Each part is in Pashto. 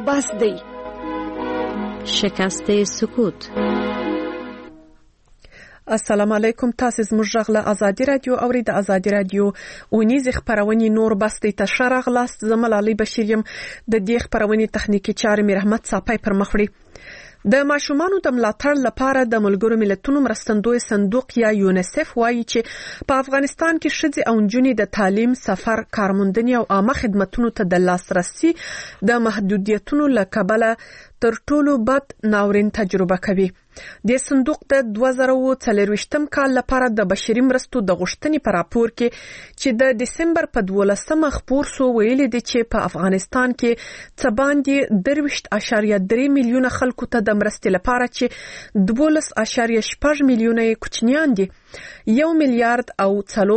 بس دی. شکست سکوت. السلام علیکم. تاسو زموږ غږ له ازادي رادیو اورئ. د ازادي رادیو اونیز خبرونه نور بسته تشرغ لاست زملالي بشیر يم. د دې خبرونه تخنیکی چارې مې رحمت صاحب پر مخ وړي. د ماشومانو د ملاتړ لپاره د ملګرو ملتونو مرستندوی صندوق یا یونیسف وایي چې په افغانستان کې ښځې او نجونې د تعلیم، سفر، کارموندنې او عامه خدماتو ته د لاسرسي د محدودیتونو له کبله تر ټولو بد ناورین تجربه کوي. د صندوق د 2024 کال لپاره د بشري مرستو د غوښتنې په راپور کې چې د دسمبر په 12 خبر سو ویلي دي چې په افغانستان کې څه باندې 23.3 میلیونه خلکو ته د مرستې لپاره چې 12.8 میلیونه کوچنیان دي 1 میلیارډ او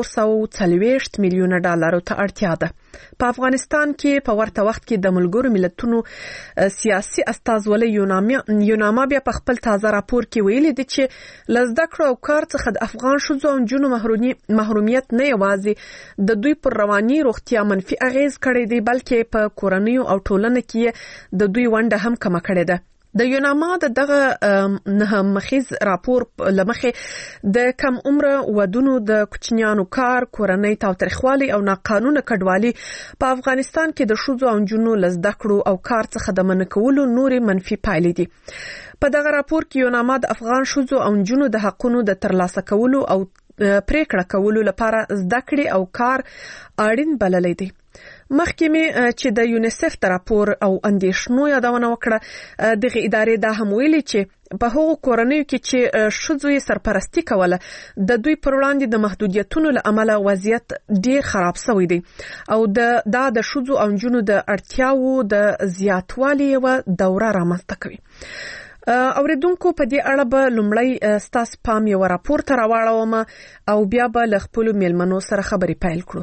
440 میلیونه ډالرو ته اړتیا ده. په افغانستان کې په ورته وخت کې د ملګرو ملتونو سیاسي استازولۍ یوناما بیا په خپل تازه راپور کې ویلي دي چې لزده کړو او کار څخه د افغان ښځو او نجونو محرومیت نه یوازې د دوی پر رواني روغتیا منفي اغیز کړی دی بلکې په کورنیو او ټولنه کې د دوی ونډه هم کم کړې ده. د یوناما دغه نه مخیز راپور لمخه د کم عمر ودونو د کوچنیانو کار، کورنۍ تاوتریخوالي او ناقانونه کډوالي په افغانستان کې د ښځو او نجونو لزده کړو او کار څخه د منع کولو نورې منفي پایلې دي. په دغه راپور کې یوناما د افغان ښځو او نجونو د حقونو د ترلاسه کولو او پریکړه کولو لپاره زده کړې او کار اړین بللی دی. مخکې چې د یونیسف د راپور او اندیشنو یادونه وکړه، دغه ادارې دا هم ویلي چې په هغو کورنیو کې چې ښځو یې سرپرستی کوله د دوی پر وړاندې د محدودیتونو له امله وضعیت ډیر خراب شوی دی او دا د ښځو او نجونو د اړتیاو د زیاتوالي یو دوره رامنځته کوي. اوریدونکو په دې اړه به لومړی ستاسو پام یو راپور ته راوړم او بیا به له خپل میلمنو سره خبرې پیل کړو.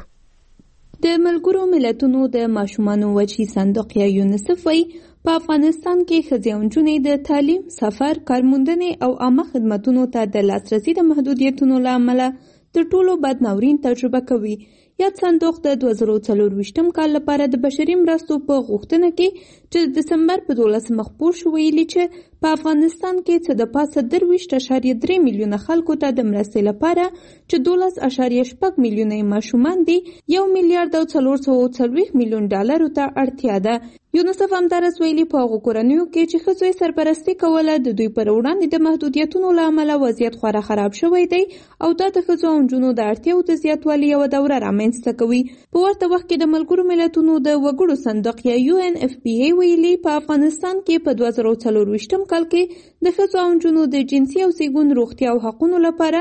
د ملګرو ملتونو د ماشومانو وچی صندوق یا یونیسف وایي په افغانستان کې ښځې او نجونې د تعلیم، سفر، کارموندنې او عامه خدماتو ته د لاسرسي د محدودیتونو له امله تر ټولو بد ناورین تجربه کوي. یاد صندوق د 2024 کال لپاره د بشري مرستو په غوښتنه کې چې د دسمبر په 12 خبر شو ویلي چې په افغانستان کې څه د پاسه 23.3 میلیونه خلکو ته د مرستې لپاره چې 12.8 میلیونه ماشومان دي 1 میلیارډ او 440 میلیون ډالرو ته اړتیا ده. یونیسف همدارس ویلي په هغو کورنیو کې چې ښځو یې سرپرستي کوله د دوی پر وړاندې د محدودیتونو له امله وضعیت خورا خراب شوی دی او دا د ښځو او نجونو د اړتیاو د زیاتوالي یوه دوره رامنځته کوي. په ورته وخت کې د ملګرو ملتونو د وګړو صندوق یا UNFPA ویلي په افغانستان کې په 2024 کال کې د ښځو او نجونو د جنسي او زیږون روغتیا او حقونو لپاره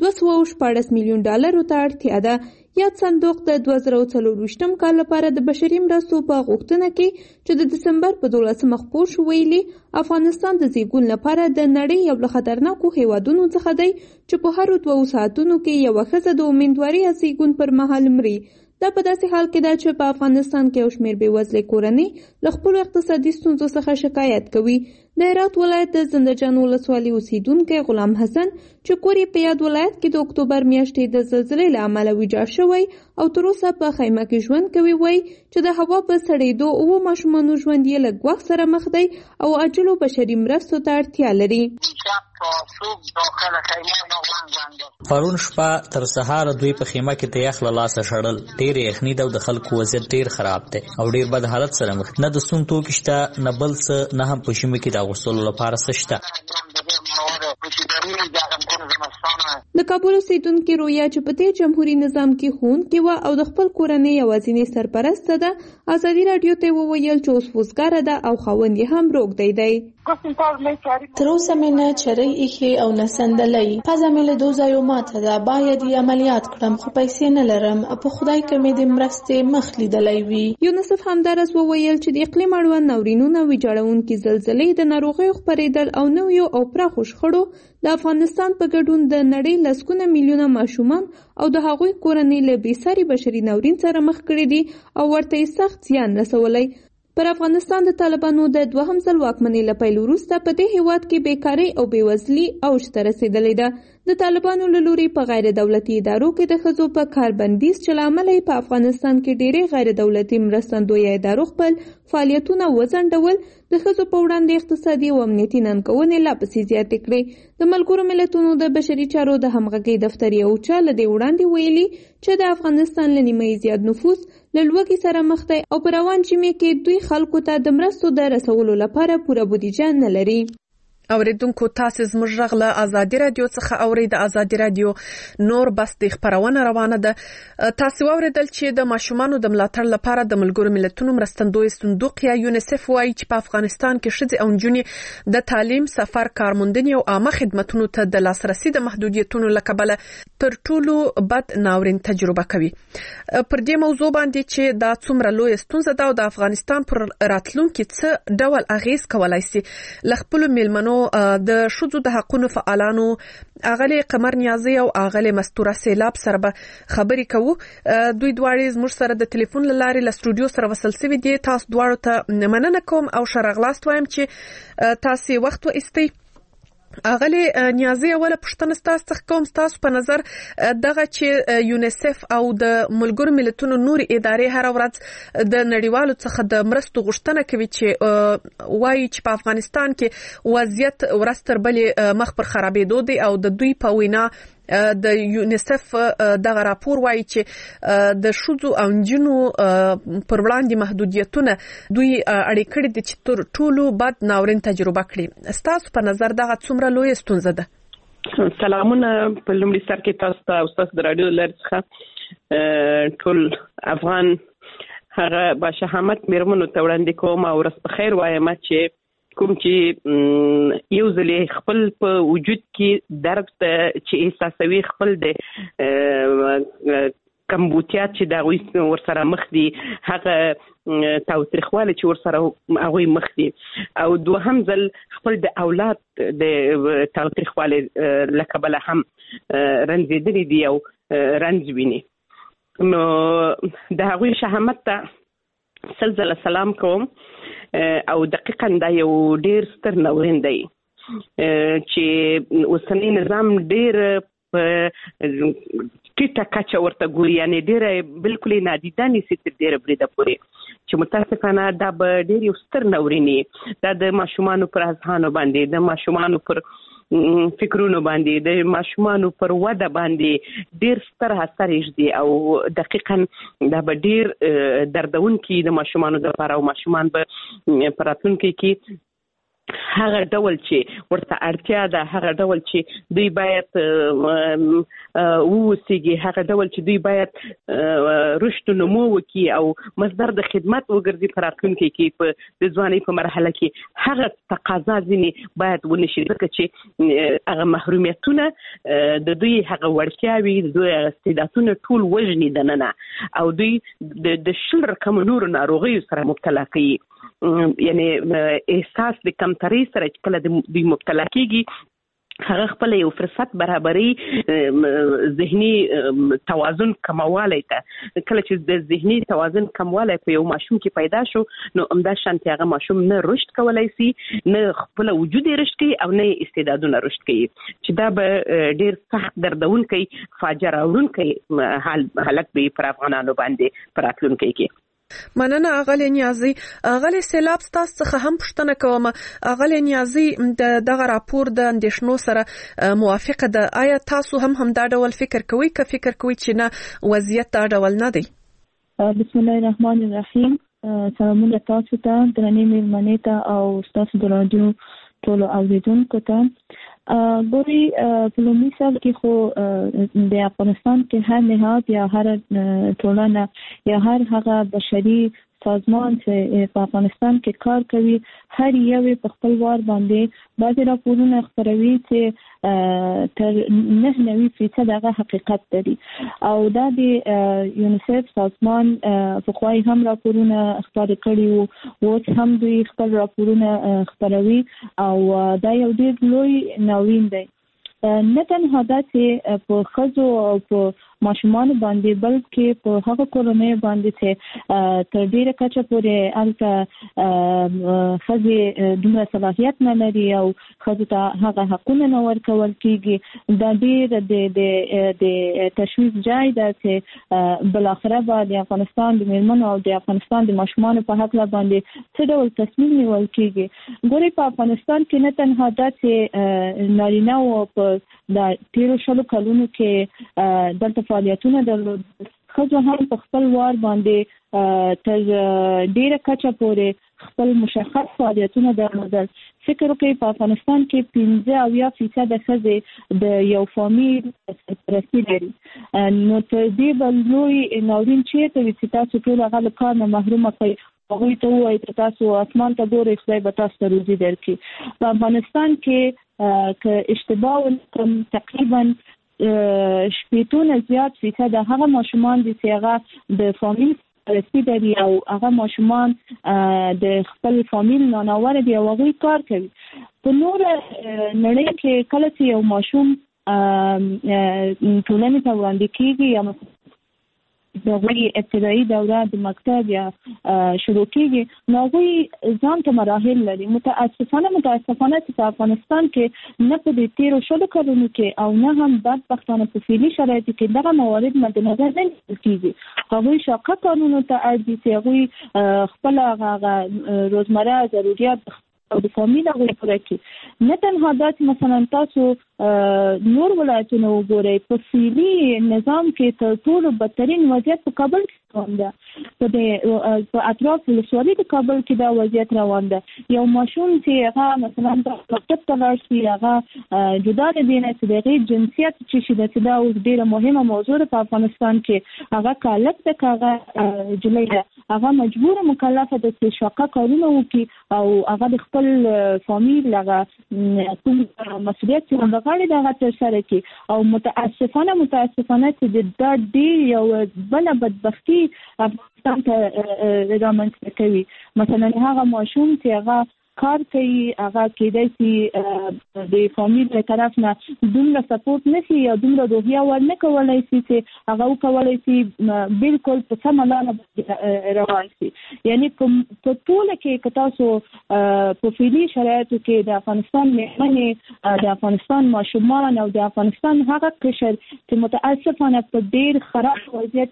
214 میلیون ډالرو ته اړتیا ده. یاد صندوق د 2024 کال لپاره د بشري مرستو په غوښتنه کې چې د دسمبر په 12 خبر شو ویلي افغانستان د زیږون لپاره د نړۍ یو له خطرناکو هیوادونو څخه دی چې په هر 2 ساعتونو کې یو ښځه د امیندوارۍ زیږون پر مهال مري. دا په داسې حال کې ده چې په افغانستان کې یو شمېر بېوزلې کورنۍ له خپلو اقتصادي ستونزو څخه شکایت کوي. د هرات ولایت د زندهجان ولسوالۍ اوسیدونکی غلام حسن چې کور یې په یاد ولایت کې د اکتوبر میاشتې د زلزلې له امله ویجاړ شوی او تر اوسه په خیمه کې ژوند کوي وایي چې د هوا په سړېدو 7 ماشومانو ژوند یې له ګواښ سره مخ دی او عاجلو بشري مرستو ته اړتیا لري. پرون شپه تر سهار دوی په خیمه کې د یخ له لاسه شړل. ډېر یخني ده او د خلکو وضعیت ډېر خراب دی او ډېر بد حالت سره مخ نه د سون توکي شته نه بل څه نه هم په ژمي کې د اغوستلو لپاره څه شته. د کابل اوسیدونکې رویا چې په دې جمهوریت نظام کې ښوونکې وه او د خپل کورنۍ یوازینۍ سرپرسته ده ازادي راډیو ته وویل چې اوس وزګاره ده او خاوند یې هم روږدی دی. تر اوسه مې نه چرۍ ایښې او نه صندلۍ. پزه مې له 2 ځایو ماته ده. باید یې عملیات کړم خو پیسې نه لرم. په خدای که مې د مرستې مخ لیدلی وي. یونیسف همدارس وویل چې د اقلیم اړوند ناورینونه، ویجاړونکي زلزلې، د ناروغیو خپرېدل او نویو او پراخو شخړو د افغانستان په ګډون د نړۍ لسګونه میلیونه ماشومان او د هغوی کورنۍ له بېساري بشري ناورین سره مخ کړي دي او ورته یې سخت زیان رسولی. پر افغانستان د طالبانو د 2م ځل واکمنۍ له پیل وروسته په دې هیواد کې بیکارۍ او بېوزلي اوج ته رسېدلې ده. د طالبانو له لوري په غیر دولتي ادارو کې د ښځو په کار بندیز چې له امله په افغانستان کې ډېرې غیر دولتي مرستندویه ادارو خپل فعالیتونه وځنډول، د ښځو په وړاندې اقتصادي او امنیتي ننګونې لا پسې زیاتې کړې. د ملګرو ملتونو د بشري چارو د همغږۍ دفتر یو چا له دې وړاندې ویلي چې د افغانستان له نیمایي زیات نفوس له لوږې سره مخ دی او په روان ژمي کې دوی خلکو ته د مرستو د رسولو لپاره پوره بودیجه نه لري. اوریدونکو تاسو زموږ غږ له ازادي رادیو څخه اورئ. د ازادي رادیو نور بس د خبرونه روانه ده. تاسو اوریدل چې د ماشومانو د ملاتړ لپاره د ملګرو ملتونو مرستندوی صندوق یا یونیسف وایي چې په افغانستان کې ښځې او نجونې د تعلیم، سفر، کارموندنې او عامه خدماتو ته د لاسرسي د محدودیتونو له کبله تر ټولو بد ناورین تجربه کوي. پر دې موضوع باندې چې دا څومره لوی ستونزه ده او د افغانستان پر راتلونکي څه ډول اغیز کولای شي، لخپل میلمنو د شذو د حقونو فعالانو اغلی قمر نیازی او اغلی مستوره سیلاب سره به خبرې کوو. دوی دواړه زموږ سره د ټلیفون لارې له سټوډیو سره وصل شوي دي. تاسو دواړو ته مننه کوم او شرغلاست وایم چې تاسو وخت وایستئ. اغلی نیازی اوله پښتنه ستاسو څخه کوم، ستاسو په نظر دغه چې یونیسف او د ملګرو ملتونو نوري ادارې هر ورځ د نړیوالو څخه د مرستو غوښتنه کوي چې وایي چې په افغانستان کې وضعیت ورځ تر بلې مخ پر خرابېدو دی او د دوی په وینا د یونیسف دغه راپور وایي چې د شذو او نجونو پر وړاندې محدودیتونه دوی اړې کړې دي چې تر ټولو بد ناورین تجربه کړي. ستاسو په نظر دغه څومره لوی ستونزه ده؟ سلامونه په لومړي سر کې تاسو ته او تاسو د رادیو لارې څخه ټول افغان هغه باشهامت میرمنو ته وړاندې کوم او ورځ په خیر وایم چې کوم چې یو ځلې خپل په وجود کې درد چې احساسوي خپل د کمبوتیات چې دا غوي ورسره مخ دي، هغه تاوتریخواله چې ورسره هغه مخ دي، او دوهم ځل خپل د اولاد د تاوتریخواله لکبله هم رنځېدلې دي او رنځ ویني. نو د هغوی شهامت ته سلزله سلام کوم او دقیقاً دا یو ډیر ستر ناورین دی چې اوسنی نظام ډیر ټیټه کچه ورته ګوري، یعنی ډیر بالکل نادیده نیسي تر ډیره بریده پورې، چې متاسفانه دا به ډیر یو ستر ناوریني دا د ماشومانو پر اذهانو باندې، د ماشومانو پر فکرونو باندې، د ماشومانو پر وده باندې ډیر ستر اثر یږدي او دقیقاً دا به ډیر دردونکي د ماشومانو لپاره او ماشومان به په راتلونکي کې هغه ډول چې ورته اړتیا ده، هغه ډول چې دوی باید ووسیږي، هغه ډول چې دوی باید رشد و نمو وکړي او مصدر د خدمت وګرځي په راتلونکي کې په د ځوانۍ په مرحله کې هغه تقاضا ځینې باید ونشي، ځکه چې هغه محرومیتونه د دوی هغه وړتیاوې، د دوی استعدادونه ټول وژني دننه او دوی د شل رقم نورو ناروغیو سره مبتلا کوي. یعنی احساس د کمترۍ سره چې کله دوی مبتلا کېږي هغه خپل یو فرصت برابري ذهني توازن کموالی ته، کله چې د ذهني توازن کموالی په یو ماشوم کې پیدا شو نو همدا شانتي هغه ماشوم نه رشد کولی سي، نه خپل وجود رشد کوي او نه استعدادونه رشد کوي، چې دا به ډیر سخت دردونکی فاجعه راوړونکی حالت به پر افغانانو باندې پر راتلونکي کې. مننه اغلی نیازی. اغلی سیلاب ستاسو څخه هم پوښتنه کوم. اغلی نیازی دغه راپور د اندېښنو سره موافقه ده. آیا تاسو هم دا ډول فکر کوئ که فکر کوئ چې نه وضعیت دا ډول نه دی؟ بسم الله الرحمن الرحیم. سلامونه تاسو ته، درنې میلمنې ته او تاسو د رادیو ټولو اوریدونکو ته. ګوري په لومړي سال کې خو د افغانستان کې هر نهاد یا هر ټولنه یا هر هغه بشري سازمان چې په افغانستان کې کار کوي هر یو په خپل وار باندې بعضې راپورونه خپروي چې تر 99% هغه حقیقت لري او دا د یونیسف سازمان پخوای هم راپورونه خپاره کړي وو، اوس هم دوی خپل راپورونه خپروي او دا یو ډېر لوی ناورین دی. نه تنها دا چې په ښځو او په ماشومان باندې بلکې په هغه کورنۍ باندې چې تر ډیره کچه پورې الته خزي دومره صلاحیت نه لري او خزي ته هغه حقونه نه ورکول کیږي. دا ډیر د تشویش ځای ده چې بل اخره به د افغانستان د میرمنو او د افغانستان د ماشومان په حق باندې څه ډول تصمیم نیول کیږي. ګوري په افغانستان کې نه تنها دا چې نارینه او په د 13 کلونو کې دلته فعالیتونه درلود، خځو هم په خپل وار باندې تر ډیره کچه پورې خپل مشخص فعالیتونه درلودل. فکر وکړئ په افغانستان کې 15% خځې د یو فامیل سرپرستی لري، نو تر دې بل لوی ناورین چیرته وي چې تاسو ټول هغه له کار نه محرومه کړئ، هغوی ته ووایي چې تاسو اسمان ته ګورئ، خدای به تاسو ته روزي درکړي. په افغانستان کې که اشتباه ونکړم تقریبا 80% د هغه ماشومان دي چې هغه د فامیل سرپرستی لري او هغه ماشومان د خپل فامیل ناناوره دي او هغوی کار کوي. په نور نړۍ کې کله چې یو ماشوم ټولنې ته وړاندې کیږي یا دغه ابتدایي دوره د مکتب یا شروع کیږي، نو هغوی ځان ته مراحل لري. متاسفانه چې په افغانستان کې نه په دې 13 کلونو کې او نه هم بدبختانه په فعلي شرایطو کې دغه موارد مد نظر نه نیول کیږي. هغوی شاقه قانونو ته اړ دي چې هغوی خپل هغه روزمره ضرورت او د فامیل هغوی پوره کړي. نه تنها دا چې مثلا تاسو نور ولایتونه وګورئ، په فعلي نظام کې تر ټولو بدترین وضعیت په کابل کې روان ده. په اطراف ولسوالۍ د کابل کې دا وضعیت روان ده. یو ماشوم چې هغه مثلا مکتب ته لاړ شي، هغه جدا د دې نه چې د هغې جنسیت چې ده، دا اوس ډېره مهمه موضوع ده په افغانستان کې. هغه کالک ده که هغه جلۍ ده، هغه مجبوره مکلفه ده چې شاقه کارونه وکړي او هغه د خپل فامیل هغه کوم مسؤلیت چې هغه غواړي د هغه ترسره کړي. او متاسفانه چې دا ډېر یو بله بدبختي افغانستان ته رامنځته کوي. مثلا هغه ماشوم چې هغه کار کوي، هغه کېدای شي د فامیل له طرف نه دومره سپورټ نشي یا دومره روحیه ورنه کولی شي چې هغه وکولی شي بالکل په سمه لاره روان شي. یعنی په ټوله کې که تاسو په فعلي شرایطو کې د افغانستان میرمنې، د افغانستان ماشومان او د افغانستان هغه قشر چې متاسفانه په ډېر خراب وضعیت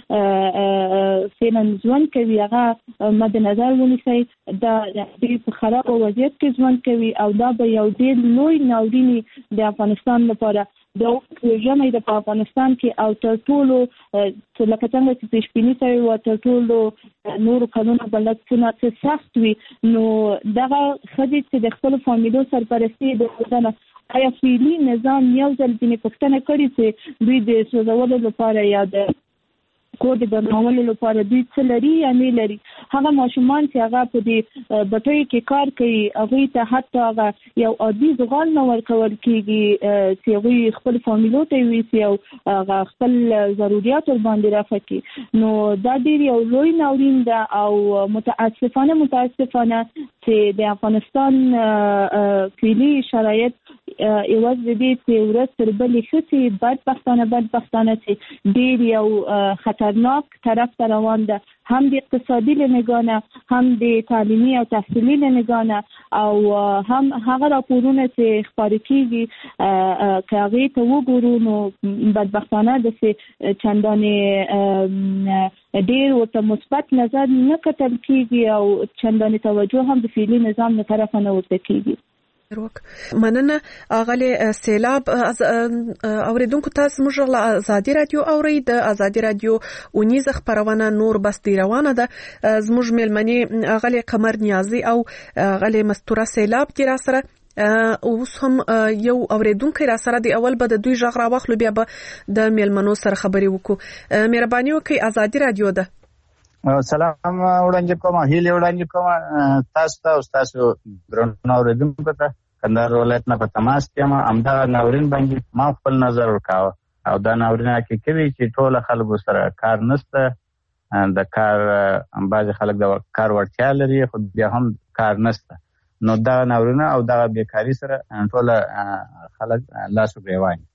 کې فعلا ژوند کوي، هغه مد نظر ونیسئ. دا ډېر خراب وضعیت کې ژوند کوي او دا به یو ډېر لوی ناورین د افغانستان لپاره د ژمي د په افغانستان کې او تر ټولو لکه څنګه چې پیشبیني شوې وه تر ټولو نورو کلونو به لږ څه سخت وي. نو دغه ښځې چې د خپلو فامیلو سرپرستي درلودله، آیا فعلي نظام یو ځل ځینې پوښتنه کړې چې دوی د سوځولو لپاره یا د کور د ګرمولو لپاره دوی څه لري یا نه لري؟ هغه ماشومان چې هغه په دې بټیو کې کار کوي، هغوی ته حتی هغه یو عادي زغال نه ورکول کېږي چې هغوی خپل فامیلو ته یوسي او هغه خپل ضروریات ورباندې رفع کړي. نو دا ډېر یو لوی ناورین ده او متاسفانه چې د افغانستان فعلي شرایط یوازې د دې چې ورځ تر بلې ښه شي، بدبختانه چې ډېر یو خطرناک طرف ته روان ده، هم د اقتصادي له نګاه نه، هم د تعلیمي او تحصیلي له نګاه نه، او هم هغه راپورونه چې خپاره کېږي که هغې ته وګورو نو بدبختانه داسې چندانې ډېر ورته مثبت نظر نه کتل کېږي او چندانې توجه هم د فعلي نظام له طرفه نه ورته کېږي. مننه اغلی سیلاب. اوریدونکو تاسو موږ له ازادي رادیو اورئ. د ازادي رادیو اونیزه خبرونه نور بس دی روانه ده. زموږ میلمنې اغلی قمر نیازی او اغلی مستوره سیلاب کې را سره اوس هم یو اوریدونکو را سره دی. اول به د دوی غږ را واخلو، بیا به د میلمنو سره خبرې وکړو. مهرباني وکړئ، ازادي رادیو ده. سلام وړاندې کوم، هیله وړاندې کوم تاسو ته او تاسو درنو اوریدونکو ته. کندهار ولایت نه په تماس کې ما همدا ناورین باندې ما خپل نظر ورکاوه او دا ناورین کې کوي چې ټول خلکو سره کار نشته، د کار بعض خلک د کار وړتیا لري خو بیا هم کار نشته. نو دا ناورین او دا بیکاری سره ټول خلک لاس ګریوان.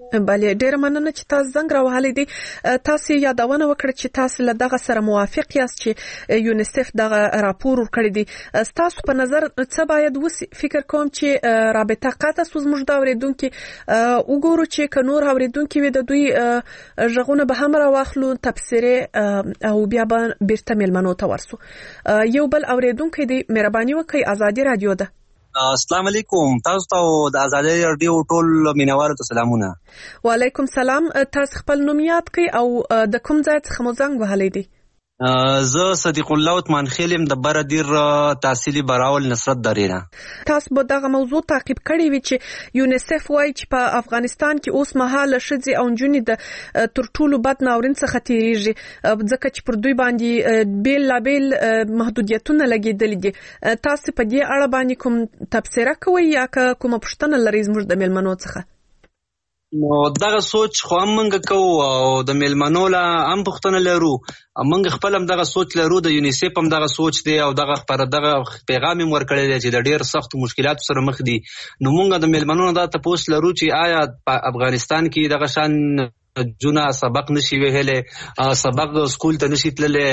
بله ډیر مننه چې تاسو زنګ راوهلې دي. تاسو یادونه وکړه چې تاسو له دغه سره موافق یاست چې یونیسف دغه راپور ورکړی دی. تاسو په نظر څه باید وسی؟ فکر کوم چې رابطه قطع سوزمږ دا اوریدونکو وګورو چې کنور اوریدونکو وي د دوی ژغونه به هم راواخلو تفسیره او بیا به بیرته ملمنو ته ورسو. یو بل اوریدونکو دی مهرباني وکړئ آزادي رادیو ده. السلام علیکم، تاسو ته د آزادي رادیو ټول مینوالو ته سلامونه. وعلیکم سلام. تاسو خپل نوم یاد کړئ او د کوم ځای څخه مو زنګ وهلی دی؟ زه صدیق الله عثمان خیلم د بردیر تحصیلي براول نصرت درینه. تاسو به دغه موضوع تعقیب کړی وي چې یونیسف وایي چې په افغانستان کې اوس مهاله ښځې او نجونې د تر ټولو بد ناورین څخه تیریږي ځکه چې پر دوی باندې بیلابیل محدودیتونه لګېدلي دي. تاسو په دې اړه باندې کوم تبصره کوئ یا کومه پوښتنه لرئ زموږ د مېلمنو څخه؟ نو دغه سوچ خو هم موږ کوو او د مېلمنو لا هم پوښتنه لرو. موږ خپل هم دغه سوچ لرو، د یونیسف هم دغه سوچ دی او دغه پیغام هم ورکړی دی چې د ډېر سختو مشکلاتو سره مخ دي. نو موږ د مېلمنو دا تپوس لرو چې آیا په افغانستان کې دغه شان جونه سبق نشي ویلی، سبق سکول ته نشي تللی،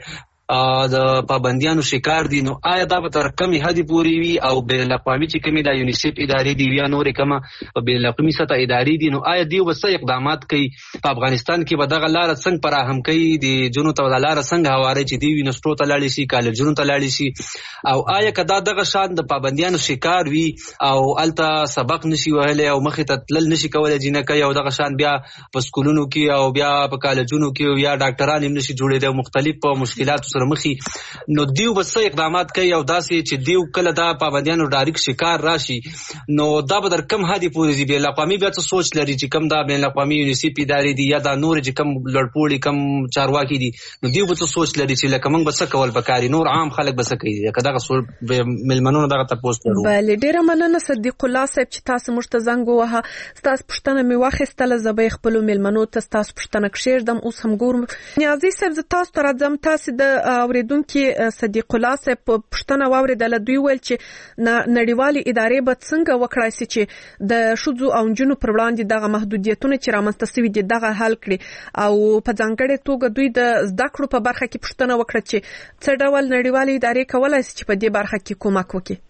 د پابندیانو شکار دي، نو آیا دا به تر کمې حدې پورې وي او بین الاقوامي چې کومې د یونیسف ادارې دي یا نورې کومه بین الاقوامي سطح ادارې دي، نو آیا دوی به څه اقدامات کوي؟ په افغانستان کې به دغه لاره څنګه فراهم کوي؟ د جنو ته دا لاره څنګه هواري چې دوی یونیورسټو ته لاړې شي، کالجونو ته لاړې شي؟ او آیا که دا دغه شان د پابندیانو شکار وي او هلته سبق نشي وهلی او مخې ته تلل نشي کولی جینکۍ او دغه شان بیا په سکولونو کې او بیا په کالجونو کې یا ډاکټران هم نشي جوړېدی او مختلف مشکلاتو مخي، نو دیو به څه اقدامات کوي؟ او داسې چې دیو کله دا پابندیانو ډایرکټ شکار راشي نو دا به در کم حدې پورې دي؟ بین الاقوامي بیا څه سوچ لري چې کم دا بین الاقوامي یونیسف ادارې دي یا دا نور چې کم لړپوړي کم چارواکي دي، نو دیو به څه سوچ لري چې لکه موږ به څه کول پکاري، نور عام خلک به څه کوي؟ که دغه مېلمنونو دغه تپوس لرو. بله ډېره مننه صدیق الله صاحب چې تاسو موږ ته زنګ ووهه. ستاسو پوښتنه مې واخیستله، زه به یې خپلو مېلمنو ته ستاسو پوښتنه کښېږدم. اوس هم ګورم نیازي صاحب زه تاسو ته راځم. تاسو د اورېدونکي صدیق الله صاحب پوښتنه واورېدله. دوی ویل چې نړیوالې ادارې به څنګه وکړای شي چې د ښځو او نجونو پر وړاندې دغه محدودیتونه چې رامنځته سوي دي دغه حل کړي، او په ځانګړې توګه دوی د زده کړو په برخه کې پوښتنه وکړه چې څه ډول نړیوالې ادارې کولی شي چې په دې برخه کې کومک وکړي؟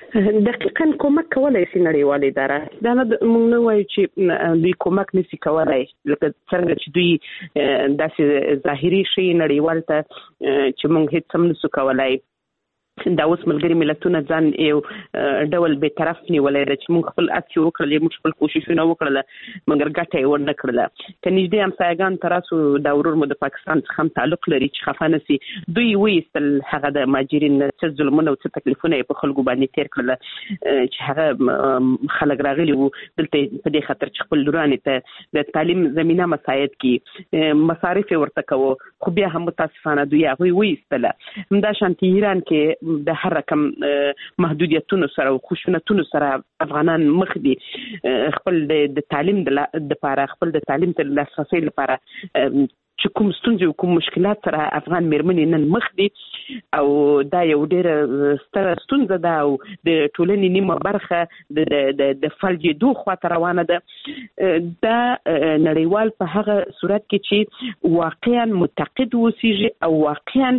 دقیقاً کومک کولای شي نړیواله اداره. دا موږ نه وایو چې دوی کومک نشي کولای، لکه څنګه چې دوی داسې ظاهري شي نړیوال ته چې موږ هیڅ هم نشو کولای. دا اوس ملګري ملتونه ځان یو ډول به طرف نیولای چې موږ خپل اکسیو وکړل، موږ خپل کوششونه وکړل مګر ګټه یې ورنه کړله. که نږدې همسایګان تراسو دا ورور مو د پاکستان څخه هم تعلق لري چې خفه نشي، دوی وایستل هغه د ماجرین څه ظلمونه او څه تکلیفونه په خلکو باندې تیر کړل چې هغه خلک راغلي وو دلته په دې خاطر چې خپل لورانې ته د تعلیم زمينه مساعد کی مصارف ورته کوو، خو بیا هم متاسفانه دوی هغه وایستل. همدا شانتي ایران کې د هر رقم محدودیتونو سره او خشونتونو سره افغانان مخ دي. خپل د تعلیم د لپاره، خپل د تعلیم ته لاسرسي لپاره چې کوم ستونزې او کوم مشکلات سره افغان مېرمنې نن مخ دي، او دا یو ډېره ستره ستونزه ده او د ټولنې نیمه برخه د فلجېدو خواته روانه ده. دا نړیوال په هغه صورت کې چې واقعا متقد وسیږي او واقعا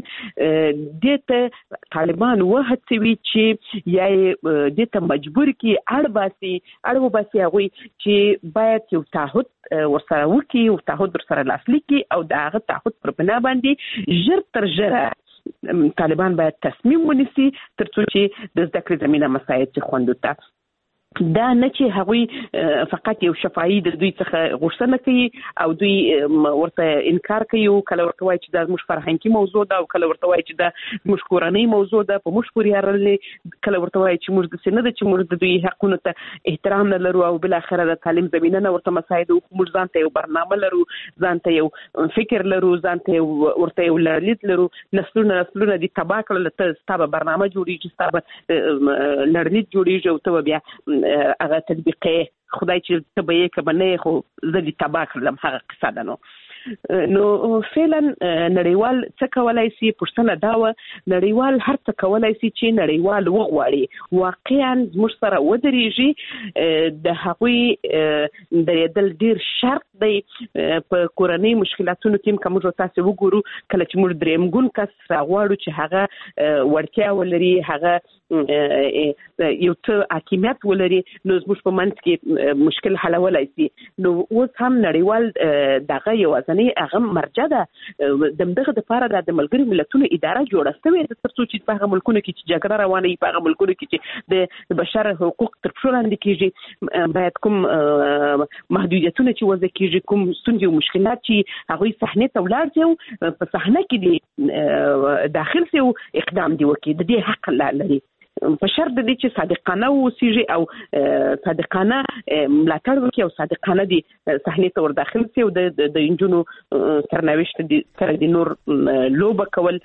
دې ته طالبان وهڅوي چې یا دې ته مجبور کړي اړ وباسي هغوی چې باید یو تعهد ورسره وکړي او تعهد ورسره لاسلیک کړي او د هغه تعهد پر بنا باندې ژر تر ژره طالبان باید تصمیم ونیسي ترڅو چې د زده کړې زمینه مساعد شي خوندو ته. دا نه چې هغوی فقط یو شفاهي د دوی څخه غوښتنه کوي او دوی ورته انکار کوي، او کله ورته وایي چې دا زموږ فرهنګي موضوع ده او کله ورته وایي چې دا زموږ کورنۍ موضوع ده، په موږ پورې اړه، کله ورته وایي چې موږ داسې نه ده چې موږ د دوی حقونو ته احترام نه لرو، او بالاخره د تعلیم زمینه نه ورته مساعد او موږ ځان ته یو برنامه لرو، ځان ته یو فکر لرو، ځان ته ورته یو لړلید لرو. نسلونه دې تباه کړل، ته ستا به برنامه جوړېږي، ستا به لړلید جوړېږي او ته بیا هغه تطبیقي خدای چې ته به یې که به نه یې خو زه دې تباه کړلم، هغه قصه ده. نو نو فعلا نړیوال څه کولای شي پښتنه داوه نړیوال هر څه کولای شي چې نړیوال وغواړي واقعا موږ سره ودرېږي د هغوی درېدل ډیر شرط دی په کورنۍ مشکلاتونو کې کوم تاسو وګورو کله چې موږ دریم ګون کس راغواړو چې هغه وړتیا ولري هغه یو څه حکمیت ولري نو زموږ په منځ کې مشکل حلولای شي نو اوس هم نړیوال دغه یوازنی هغه مرجع ده دغه د لپاره د ملګرو ملتونو اداره جوړه شوې ده ترڅو چې په هغه ملکونو کې چې جګړه روانه وي په هغه ملکونو کې چې د بشر حقوق تر پښو لاندې کیږي باید کوم محدودیتونه چې وضع کیږي کوم ستونزې او مشکلات چې هغوی صحنه ته ولاړ شي په صحنه کې دي داخل شي او اقدام دی وکړي د دې حق لري په شرط دي چې صادقانه اوسېږي او صادقانه ملاتړ وکړي او صادقانه دي صحنې ته ور داخل شي او د انجونو سرنوشت دي سره د نور لوبه کول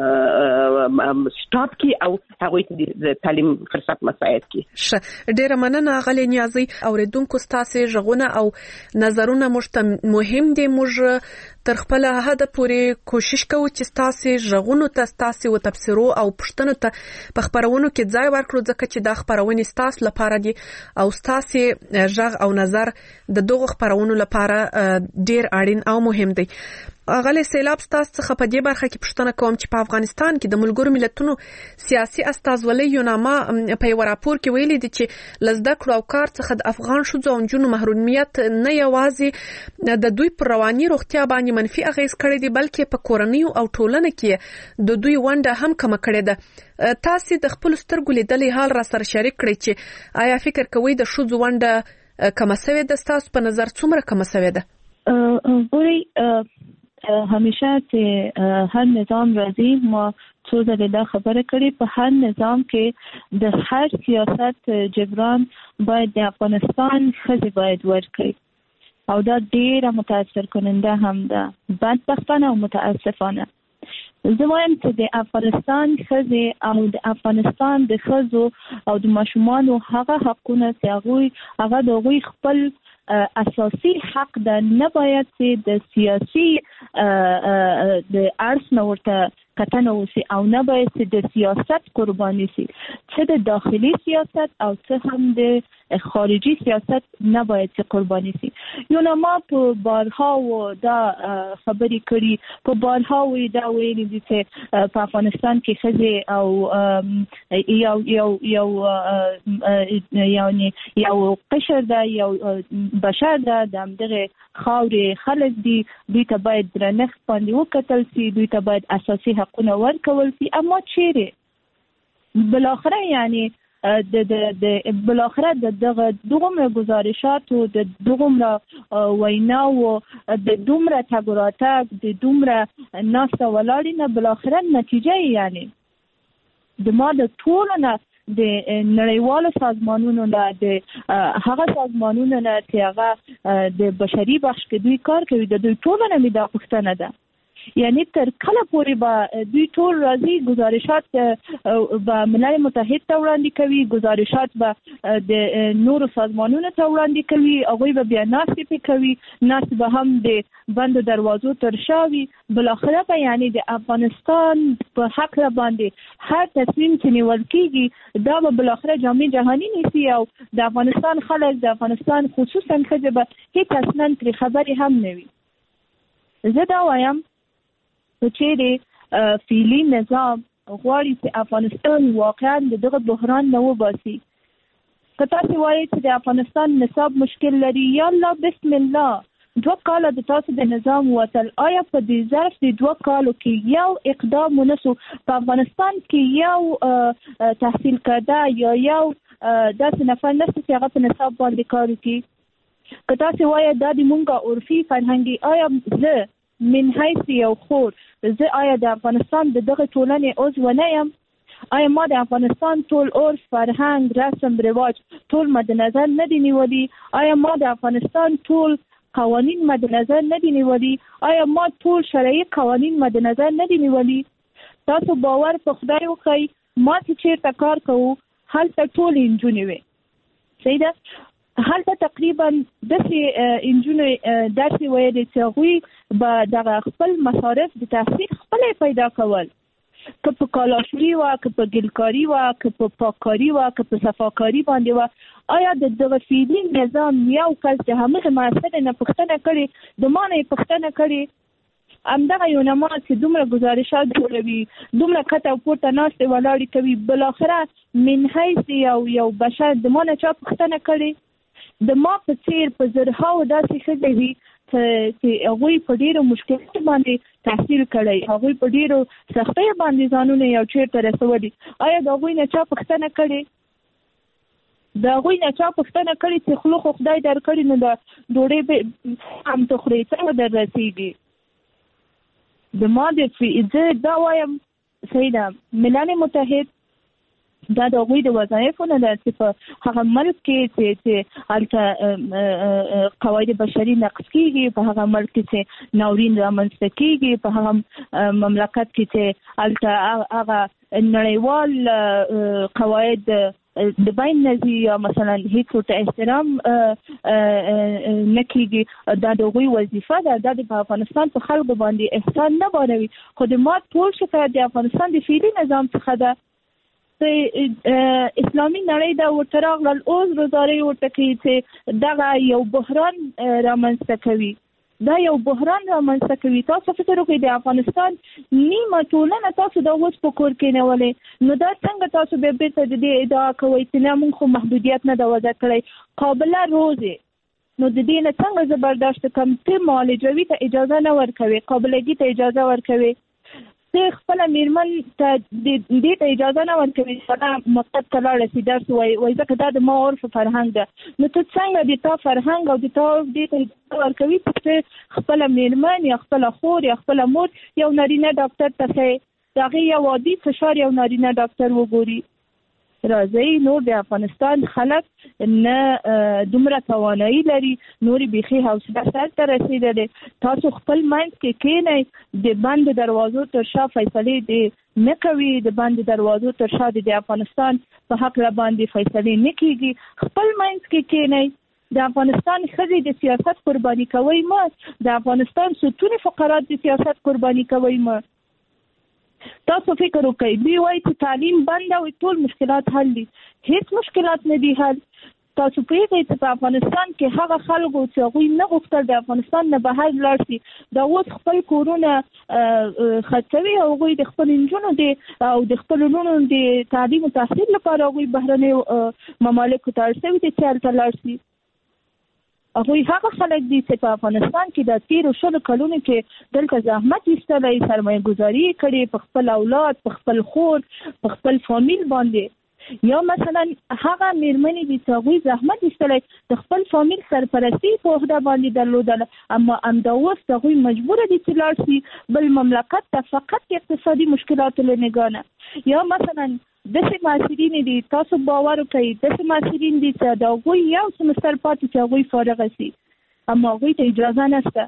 سټاپ کی او هغه ته د تعلیم فرصت مساعد کی. ډیره مننه غلي نیازي اوریدونکو ستاسو ژغونه او نظرونه مهم دي موږ تر خپل حد پورې کوشش کوو چې تاسو ژغونو تاسو او تفسیرو او پښتنو ته په خبرونو کې ځای ورکړو ځکه چې دا خبرونه تاسو لپاره دي او تاسو ژغ او نظر د دغه خبرونو لپاره ډیر اړین او مهم دي. غلي سیلاب تاسو څخه په دې برخه کې پښتنه کوم چې په افغانستان کې د ملګرو ملتونو سیاسي استازولۍ یونامه په یو راپور کې ویلي دي چې لزده کړو او کار څخه د افغان ښځو او نجونو محرومیت نه یوازې د دوی پر رواني روغتیا باندې منفي اغیز کړی دی بلکې په کورنۍ او ټولنه کې د دوی ونډه هم کم کړې ده. تاسو د خپل سترګو لیدلې حال را سره شریک کړئ چې آیا فکر کوئ د ښځو ونډه کم شوې ده تاسو په نظر څومره کم شوې ده؟ ګوري همیشه چې هر نظام راځي ما څو ځله دا خبره کړې په هر نظام کې د هر سیاست جبران باید د افغانستان ښځې باید ورکړي او دا ډېره متاثر کننده هم ده بدبختانه او متاسفانه. زه وایم چې د افغانستان ښځې او د افغانستان د ښځو او د ماشومانو هغه حقونه چې هغه د هغوی خپل اساسي حق ده نه باید چې د سیاسي د ارث نه ورته کتنه وسی او نه باید چې د سیاست قرباني شي چې د داخلي سیاست او چې هم د خارجي سیاست نه باید چې قرباني شي. یونامه په بارها و دا خبرې کړي په بارها و دا ویلي دي چې په افغانستان کې ښځې او یو قشر ده یو بشر ده د همدغه خاورې خلک دي دوی ته باید درنښت باندې وکتل شي دوی ته باید اساسي حقونه ورکول شي اما چیرې بالاخره یعنی د بالاخره دغه دومره گزارشات او د دومره ویناو د دومره تګوراتک د دومره ناسته ولاړی نه بالاخره نتیجه یعنی د ما د ټولو نه د نړیوالو سازمانونو نه د هغه سازمانونو نه چې هغه د بشري بخش کې دوی کار کوي د دوی ټولو نه دا پوښتنه ده یعنی تر کله پورې به دوی ټول راځي گزارشات به ملل متحد ته وړاندې کوي گزارشات به د نورو سازمانونو ته وړاندې کوي هغوی به بیا ناستې پې کوي ناست به هم د بندو دروازو تر شا وي بالاخره به یعنی د افغانستان په حق باندې هر تصمیم چې نیول کېږي دا به بالاخره جامع جهاني نیسي او د افغانستان خلک د افغانستان خصوصا ښځې به هېڅ اصلا ترې خبرې هم نه وي. زه دا وایم چې فعلي نظام غواړي چې افغانستان واقعا دغه بحران نه وباسي. که تاسو وایئ چې د افغانستان نصاب مشکل لري یا الله بسم الله 2 کاله د تاسو د نظام وتل آیا په دې ظرف د 2 کالو کې یو اقدام ونسو په افغانستان کې یو تحصیل کرده یا یو داسې نفر نشته چې هغه په نصاب باندې کار وکړي. که تاسو وایئ دا د مونږه عرفي فرهنګي آیا زه من حیث یو خور زه آیا د افغانستان دغه ټولنې عضو نه یم؟ آیا ما د افغانستان ټول عرف فرهنګ رسم رواج ټول مد نظر نه دي نیولي؟ آیا ما د افغانستان ټول قوانین مد نظر نه دي نیولي؟ آیا ما ټول شرعي قوانین مد نظر نه دي نیولي؟ تاسو باور په خدای وکړئ ما چې چیرته کار کوو هلته ټول نجونې وي صحیح ده هلته تقریبا داسې انجونې داسې ویلې چې هغوی به دغه خپل مصارف د تحصیل خپل پیدا کول، که په کالاشوري وه، که په ګلکاري وه، که په پاککاري وه، که په صفاکاري باندې وه. آیا د دغه فعلي نظام یو کس چې همغه محصل نه پوښتنه کړې، د ما نه یې پوښتنه کړې، همدغه یو نما چې دومره ګزارشات جوړوي، دومره کته او پورته ناستې ولاړې کوي، بالاخره من حیث یو بشر د ما نه چا پوښتنه کړې؟ د ما په څیر په زرهاو داسې ښځې وي چې هغوی په ډېرو مشکلاتو باندې تحصیل کړی، هغوی په ډېرو سختیو باندې ځانونه یو چېرته رسولي. آیا د هغوی نه چا پوښتنه کړې؟ د هغوی نه چا پوښتنه کړې چې خلو خو خدای درکړي نو د ډوډۍ به هم ته خورې، څنګه در رسېږي؟ د ما زه دا وایم سیده ملل متحد دا د هغوی د وظایفو نه ده چې په هغه ملک کې چې هلته قواعد بشري نقض کېږي، په هغه ملک کې چې ناورین رامنځته کېږي، په هغه مملکت کې چې هلته هغه نړیوال قواعد د بین نه ځي یا مثلا هیڅ ورته احترام نه کېږي. دا د هغوی وظیفه ده، دا د افغانستان په خلکو باندې احسان نه بانوي. خو د ما ټول شکایت د افغانستان د فعلي نظام څخه ده. اسلامي نړۍ دا ورته راغلل، اوس روزارۍ ورته کوي چې دغه یو بحران رامنځته کوي، دا یو بحران رامنځته کوي. تاسو فکر وکړئ د افغانستان نیمه ټولنه تاسو د اوس په کور کې نیولې، نو دا څنګه تاسو بیا بیرته د دې ادعا کوئ چې نه موږ خو محدودیت نه ده وضع کړی؟ قابله روزې نو د دې نه څنګه زه برداشت کوم؟ ته معالجوي ته اجازه نه ورکوي، قابلګي ته اجازه ورکوي، ته خپل میرمن ته دې ته اجازه نه ورکوي چې مکتب ته لاړه شي درس وایي، ځکه دا د ما عرف فرهنګ ده. نو ته څنګه د تا فرهنګ او د تا عرف دې ته اجازه ورکوي چې خپل میرمن یا خپل خور یا خپل مور یو نارینه ډاکټر ته ښایي، د هغې یو عادي فشار یو نارینه ډاکټر وګوري؟ راځئ نور د افغانستان خلک نه دومره توانایي لري، نورې بیخي حوصله سر ته رسېدلې. تاسو خپل منځ کې کښېنئ، د بندو دروازو تر شا فیصلې دې نه کوي، د بندو دروازو تر شا د افغانستان په حقله باندې فیصلې نه کېږي. خپل منځ کې کښېنئ، د افغانستان ښځې د سیاست قرباني کوئ مه، د افغانستان ستوني فقرات د سیاست قرباني کوئ مه. تاسو فکر وکړئ، دوی وایي چې تعلیم بند او ټول مشکلات حل دي. هیڅ مشکلات نه دي حل. تاسو پوهیږئ چې په افغانستان کې هغه خلکو چې هغوی نه غوښتل د افغانستان نه بهر لاړ شي، دا اوس خپل کورونه خرڅوي او هغوی د خپل نجونو او د خپل وروڼو د تعلیم او تحصیل لپاره هغوی بهرنیو ممالکو ته اړ شوي دي چې هلته لاړ شي. هغوی هغه خلک دي چې په افغانستان کې د تیرو 100 کلونو کې دلته زحمت ایستلی، سرمایه گذاري کړې په خپل اولاد، په خپل خور، په خپل فامیل باندې. یا مثلا هغه میرمنې دي چې هغوی زحمت ایستلی، د خپل فامیل سرپرستي په عهده باندې درلودله، اما همدا اوس هغوی مجبوره دي چې لاړ شي بل مملکت ته فقط اقتصادي مشکلاتو له نګاه نه. یا مثلا داسې محصلین دي، تاسو باور وکړئ، داسې محصلین دي چې د هغوی یو سمستر پاتې چې هغوی فارغه شي، اما هغوی ته اجازه نشته،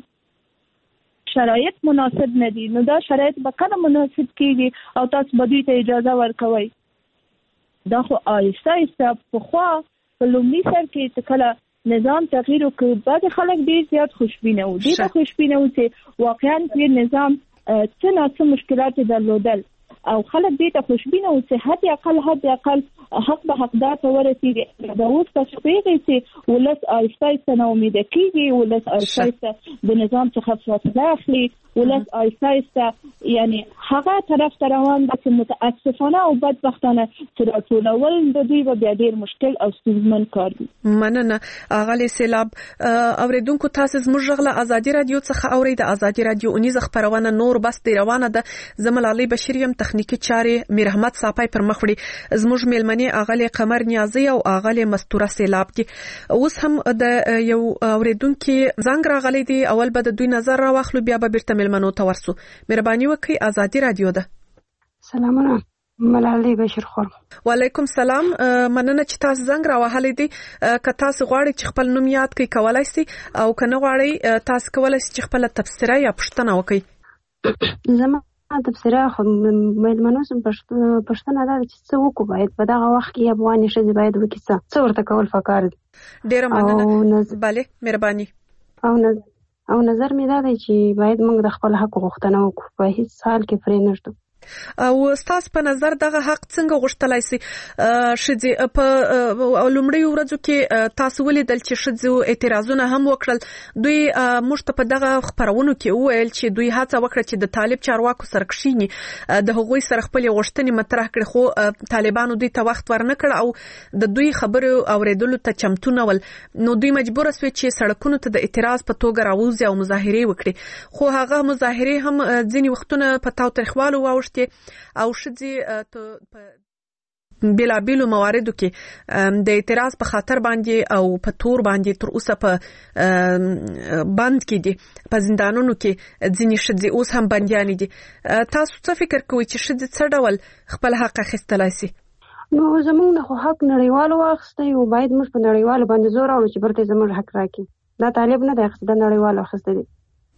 شرایط مناسب نه دي. نو دا شرایط به کله مناسب کېږي او تاسو به دوی ته اجازه ورکوئ؟ دا خو آهسته آهسته پخوا په لومړي سر کې چې کله نظام تغییر وکړ، بعضې خلک ډېر زیات خوشبینه وو، دې ته خوشبینه وو چې واقعا دې نظام څه ناڅه مشکلات یې درلودل، او خلک دې ته خوشبینه وو چې حد اقل حق به حقدار ته ورسېږي. دا اوس تاسو پوهېږئ چې ولس آهسته آهسته ناامیده کېږي، ولس آهسته آهسته د نظام څخه فاصله اخلي، ولس آهسته آهسته یعنی هغه طرف ته روان ده چې متاسفانه او بدبختانه چې راټولول د دوی به بیا ډېر مشکل او ستونزمن کار دی. مننه اغلی سیلاب. اوریدونکو تاسو زموږ غږ له ازادي رادیو څخه اورئ. د ازادي رادیو اونیزه خبرونه نور بس دی روانه ده. زملالي بشیر یم، تخنیکی چارې میر احمد صاحب پر مخ وړي. زموږ میلمنې اغلی قمر نیازی او اغلی مستوره سیلاب دي. اوس هم د یو اوریدونکو زنګ راغلی دی، اول به د دوی نظر راوخلو، بیا به بیرته میلمنو ته ورسو. مهرباني وکړئ. ازادي رادیو ده. سلامونه، ملالۍ بشیر خور. وعلیکم سلام. مننه چې تاسو زنګ راوهلې دي. که تاسو غواړئ چې خپل نوم یاد کړئ کولای شئ، او که نه غواړئ تاسو کولای شئ چې خپل تبصره یا پوښتنه وکړئ. زما تبصره خو مېلمنو سم پښتنه دا چې څه وکړو باید په دغه وخت کې افغاني ښځې باید وکړي څه ورته کول پکار دي. ډېره مننه. بله مهرباني. او نظر مې دا دی چې باید موږ د خپل حق غوښتنه وکړو، په هیڅ حال کې پرې نه ږدو. او ستاسو په نظر دغه حق څنګه غوښتلای شي ښځې؟ په لومړیو ورځو کې تاسو ولیدل چې ښځو اعتراضونه هم وکړل. دوی موږ ته په دغه خبرونو کې وویل چې دوی هڅه وکړه چې د طالب چارواکو سره کښیني، د هغوی سره خپل غوښتنې مطرح کړي، خو طالبانو دوی ته وخت ورنه کړ او د دوی خبرو اوریدلو ته چمتو نه ول. نو دوی مجبور شوي چې سړکونو ته د اعتراض په توګه راووځي او مظاهرې وکړي، خو هغه مظاهرې هم ځینې وختونه په تاوتریخوالو واوښتې او ښځې په بیلابیلو مواردو کې د اعتراض په خاطر باندې او په تور باندې تر اوسه په بند کې دي، په زندانونو کې ځینې ښځې اوس هم بندیانې دي. تاسو څه فکر کوئ چې ښځې څه ډول خپل حق اخیستلای شي؟ نو زموږ د حق نړیوالو واخیستی او باید موږ په نړیوالو باندې زور راوړو چې برته زموږ حق راکړي. دا طالب نه دی اخیستی، دا نړیوالو اخیستی دی.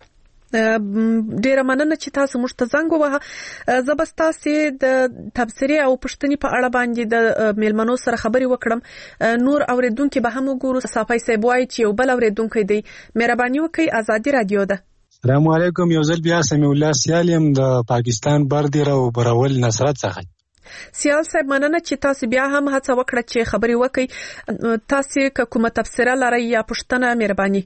ډیره مننه چې تاسو موږ ته زنګ ووهه. زه به ستاسې د تبصرې او پوښتنې په اړه باندې د میلمنو سره خبرې وکړم. نور اوریدونکي به هم وګورو. صافی صاحب وایي چې یو بل اوریدونکی دی. مهرباني وکړئ، ازادي رادیو ده. السلام علیکم. یو ځل بیا سمیع الله سیال یم د پاکستان بردیر او برول نصرت څخه. سیال صاحب مننه چې تاسو بیا هم هڅه وکړه چې خبرې وکړئ. تاسو که کومه تبصره لرئ یا پوښتنه، مهرباني.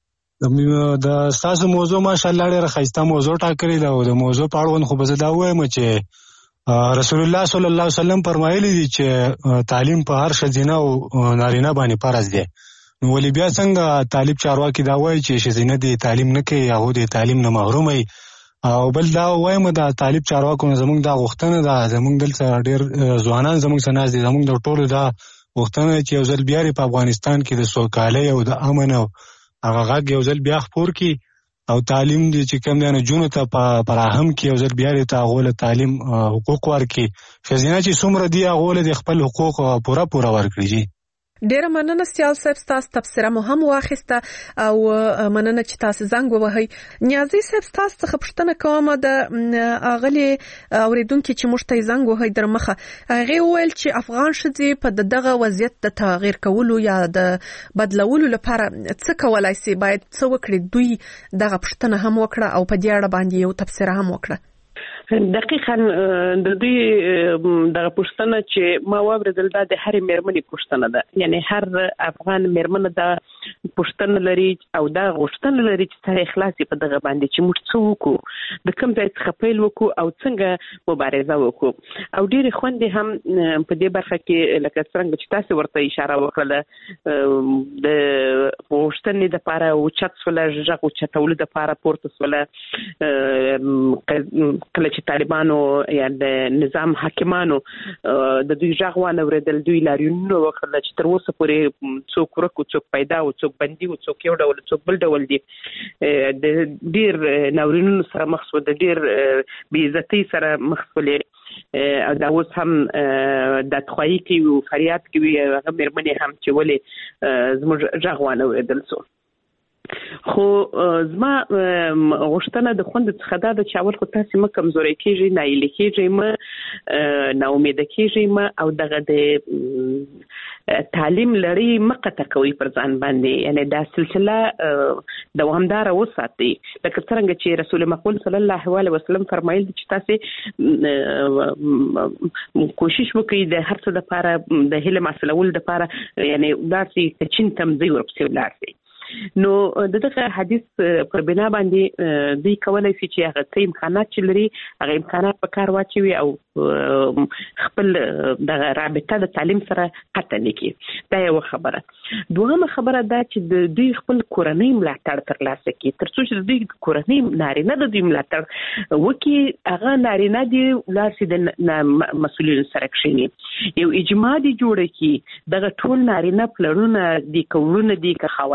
د تاسو موضوع ماشاءالله ډېره ښایسته موضوع ټاکلې ده او د موضوع په اړوند خو به زه دا ووایم چې رسول الله صلی الله علیه وسلم فرمایلی دي چې تعلیم په هر ښځینه او نارینه باندې فرض دی. نو ولې بیا څنګه طالب چارواکي دا وایي چې ښځینه دې تعلیم نه کوي یا هغوی د تعلیم نه محروم وي؟ او بل دا وایم د طالب چارواکو نه زموږ دا غوښتنه ده، زموږ دلته ډېر ځوانان زموږ سره ناست دي، زموږ د ټولو دا غوښتنه چې یو ځل بیا په افغانستان کې د سوکالۍ او د امن او هغه غږ یو ځل بیا خپور کی او تعلیم دې چې کوم دی نجونو ته فراهم کی، یو ځل بیا دې ته هغوی له تعلیم حقوق ورکړي. ښځینه چې څومره دي هغوی له خپل حقوق پوره ورکړي. ډیره مننه سیال صاحب، تاسو تبصره مو هم واخیسته او مننه چې تاسو زنګ ووهئ. نیازي صاحب تاسو څخه پوښتنه کوم د اغلی اوریدونکو چې موږ ته زنګ ووهئ در مخه. هغه وویل چې افغان ښځې په دغه وضعیت د تغییر کولو یا د بدلولو لپاره څه کولای شي، باید څه وکړي؟ دوی دغه پوښتنه هم وکړه او په دې اړه باندې یو تبصره هم وکړه. دقیقاً د دوی دغه پوښتنه چې ما واوریدل دا د هرې مېرمنې پوښتنه ده، یعنی هر افغان مېرمنه دا پوښتنه لري او دا غوښتنه لري چې سره اخلاص په دغه باندې چې موږ څه وکړو، د کوم ځای څخه پیل وکړو او څنګه مبارزه وکړو. او ډېرې خوندې هم په دې برخه کې لکه څرنګه چې تاسو ورته اشاره وکړه د غوښتنې دپاره اوچت سوله، غږ اوچتولو دپاره پورته سوله. کله چې طالبانو یا د نظام حاکمانو د دوی غږ وانه دوی لاریونونه وکړل چې تر اوسه پورې څوک ورک او څوک پیدا او څوک بندي او څوک یو ډول څوک بل ډول دي، د ډیر ناورینونو سره مخ شو، د ډیر بې عزتۍ سره مخ شولې او دا اوس هم د تخوایي کوي او فریاد کوي هغه مېرمنې هم چې ولې زموږ غږ وانه اورېدل سو. خو زما غوښتنه د خوند څخه دا ده چې اول خو تاسو مه کمزوري کیږئ، ناهیلي کیږئ، مه ناامیده کیږئ، مه او دغه د تعلیم لړۍ مه قطع کوئ پر ځان باندې، یعنی دا سلسله دوامداره وساتئ. لکه څرنګه چې رسول مقبول صلی الله علیه وسلم فرمایل چې تاسو کوشش وکړئ د هر څه لپاره د علم حاصلولو لپاره، یعنی داسې چین تمځي ورپسې ولاړ شئ. نو دغه حدیث پر بنا باندې دوی کولای شي چې هغه څه امکانات چې لري هغه امکانات په کار واچوي او خپل دغه رابطه د تعلیم سره قطع نه کړي. دا یو خبره. دویمه خبره دا چې د دوی خپل کورنۍ ملاتړ ترلاسه کړي، تر څو چې دوی کورنۍ نارینه د دوی ملاتړ وکړي، هغه نارینه دي ولاړ شي د مسؤلینو سره کښېني، یو اجماع دي جوړه کړي، دغه ټول نارینه پلرونه دي، کورونه دي، که خاوندان دي،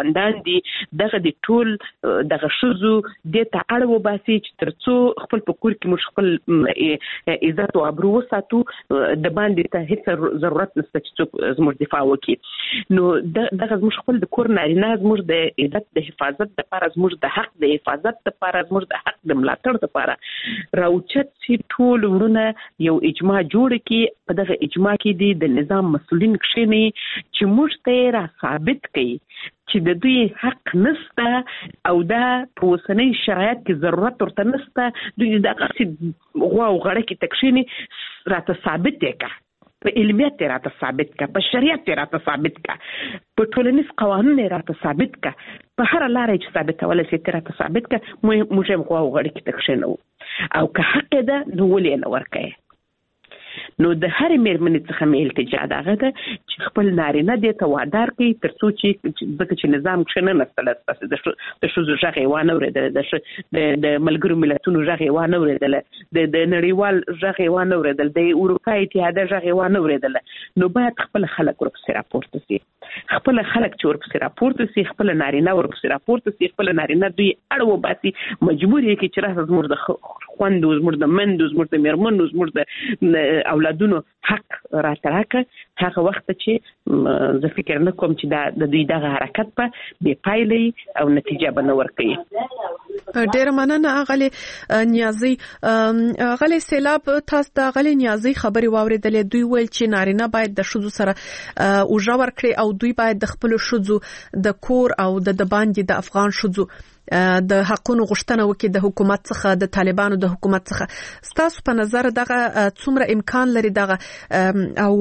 دي دغه د ټول دغه شذو د ته اړ وباسي چې ترڅو خپل په کور کې موږ خپل عزت او ابرو وساتو د باندې ته هیڅ ضرورت نشته چې څوک زموږ دفاع وکړي. نو دغه زموږ خپل د کور نارینه زموږ د عزت د حفاظت لپاره زموږ د حق د حفاظت لپاره زموږ د حق د ملاتړ لپاره راوچت چې ټول ورونه یو اجماع جوړ کړي. په دغه اجماع کې د نظام مسؤلین کښیني چې موږ ته را ثابت کړي چې د دوی حق نشته او دا په اوسنۍ شرایط کې ضرورت ورته نشته. دوی دغه غوا او غړه کې تکښیني راته ثابت کړي، په علمیت راته ثابت کړه، په شریعت راته ثابت کړه، په ټولنیز قوانین راته ثابت کړه، په هر لار چې ثابتول شي راته ثابت کړه. موږ هم غوا او غړه کې تکښینو او که حق ده نو ولې نه ورکړي. نو د هر میرمنې څخه مې التجا دغه ده چې خپل نارینه دې ته وادار کړي ترڅو چې نظام کښنه نستل د شوزو ژغ یې وانه اورېدل، د ملګرو ملتونو ژغ یې وانه اورېدل، د نړیوال ژغ یې وانه اورېدل، د اروپا اتحاد ژغ یې وانه اورېدل. نو باید خپل خلک ورپسې راپورته شي، خپل خلک چې ورپسې راپورته شي، خپل نارینه ورپسې راپورته شي، خپل نارینه دوی اړ وباسي، مجبور یې کړي چې راځه زموږ د خوندو، زموږ د مندو، زموږ د میرمنو، زموږ د اولادونو حق راته هغه وخت چې زه فکر نه کوم چې د دوی دغه حرکت په بې پایلې او نتیجه به نه ورکوي. ډېره مننه اغلې نیازي. اغلې سیلاب تاسو د اغلې نیازي خبرې واورېدلې. دوی ویل چې نارینه باید د ښځو سره اوژه ورکړي او دوی باید د خپل ښځو د کور او د باندې د افغان ښځو د حقونو غوښتنه وکړي د حکومت څخه، د طالبانو د حکومت څخه. ستاسو په نظر دغه څومره امکان لري دغه او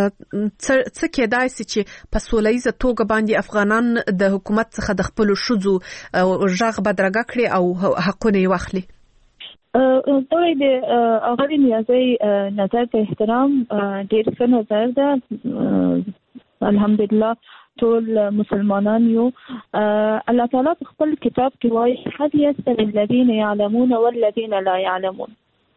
څه کېدای شي چې په سولهییزه توګه باندې افغانان د حکومت څخه د خپل ښځو ژغ بدرګه کړي او حقونه یې واخلي؟ دوی د اغلی نیازي نظر ته احترام ډېر ښه نظر ده. الحمدلله ټول مسلمانان یو. الله تعالی په خپل کتاب کې وایي حد یستوی الذین یعلمون والذین لا یعلمون.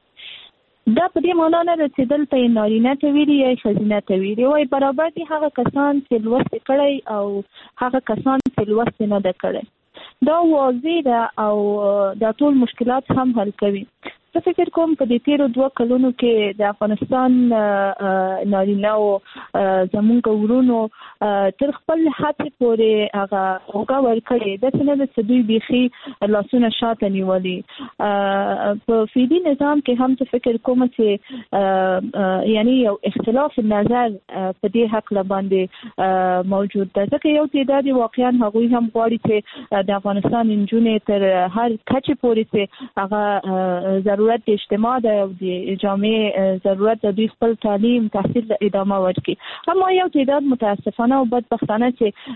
دا په دې معنا نه ده چې دلته نارینه ته ویلي یا ښځینه ته ویلي، وایي برابر دي هغه کسان چې لوست کړی او هغه کسان چې لوست نه ده کړی. دا واضح ده او دا ټول مشکلات هم حل کوي. زه فکر کوم په دې تیرو 2 کلونو کې د افغانستان نارینه او زمونږ ورونو تر خپل حد پورې هغه اوګه ورکړي. د څه نه د دوی بيخي لاسونه شاته نیولي. په فیدی نظام کې هم څه فکر کوم چې یعنی یو اختلاف نظر په دې حق باندې موجود ده، ځکه یو تعداد واقعا هغوی هم غواړي چې د افغانستان نجونې تر هر کچې پورې چې هغه ضرورت د اجتماع ده او د جامعه ضرورت د دوی خپل تعلیم تحصیل ادامه ورکړي. اما یو تعداد متاسفانه او بدبختانه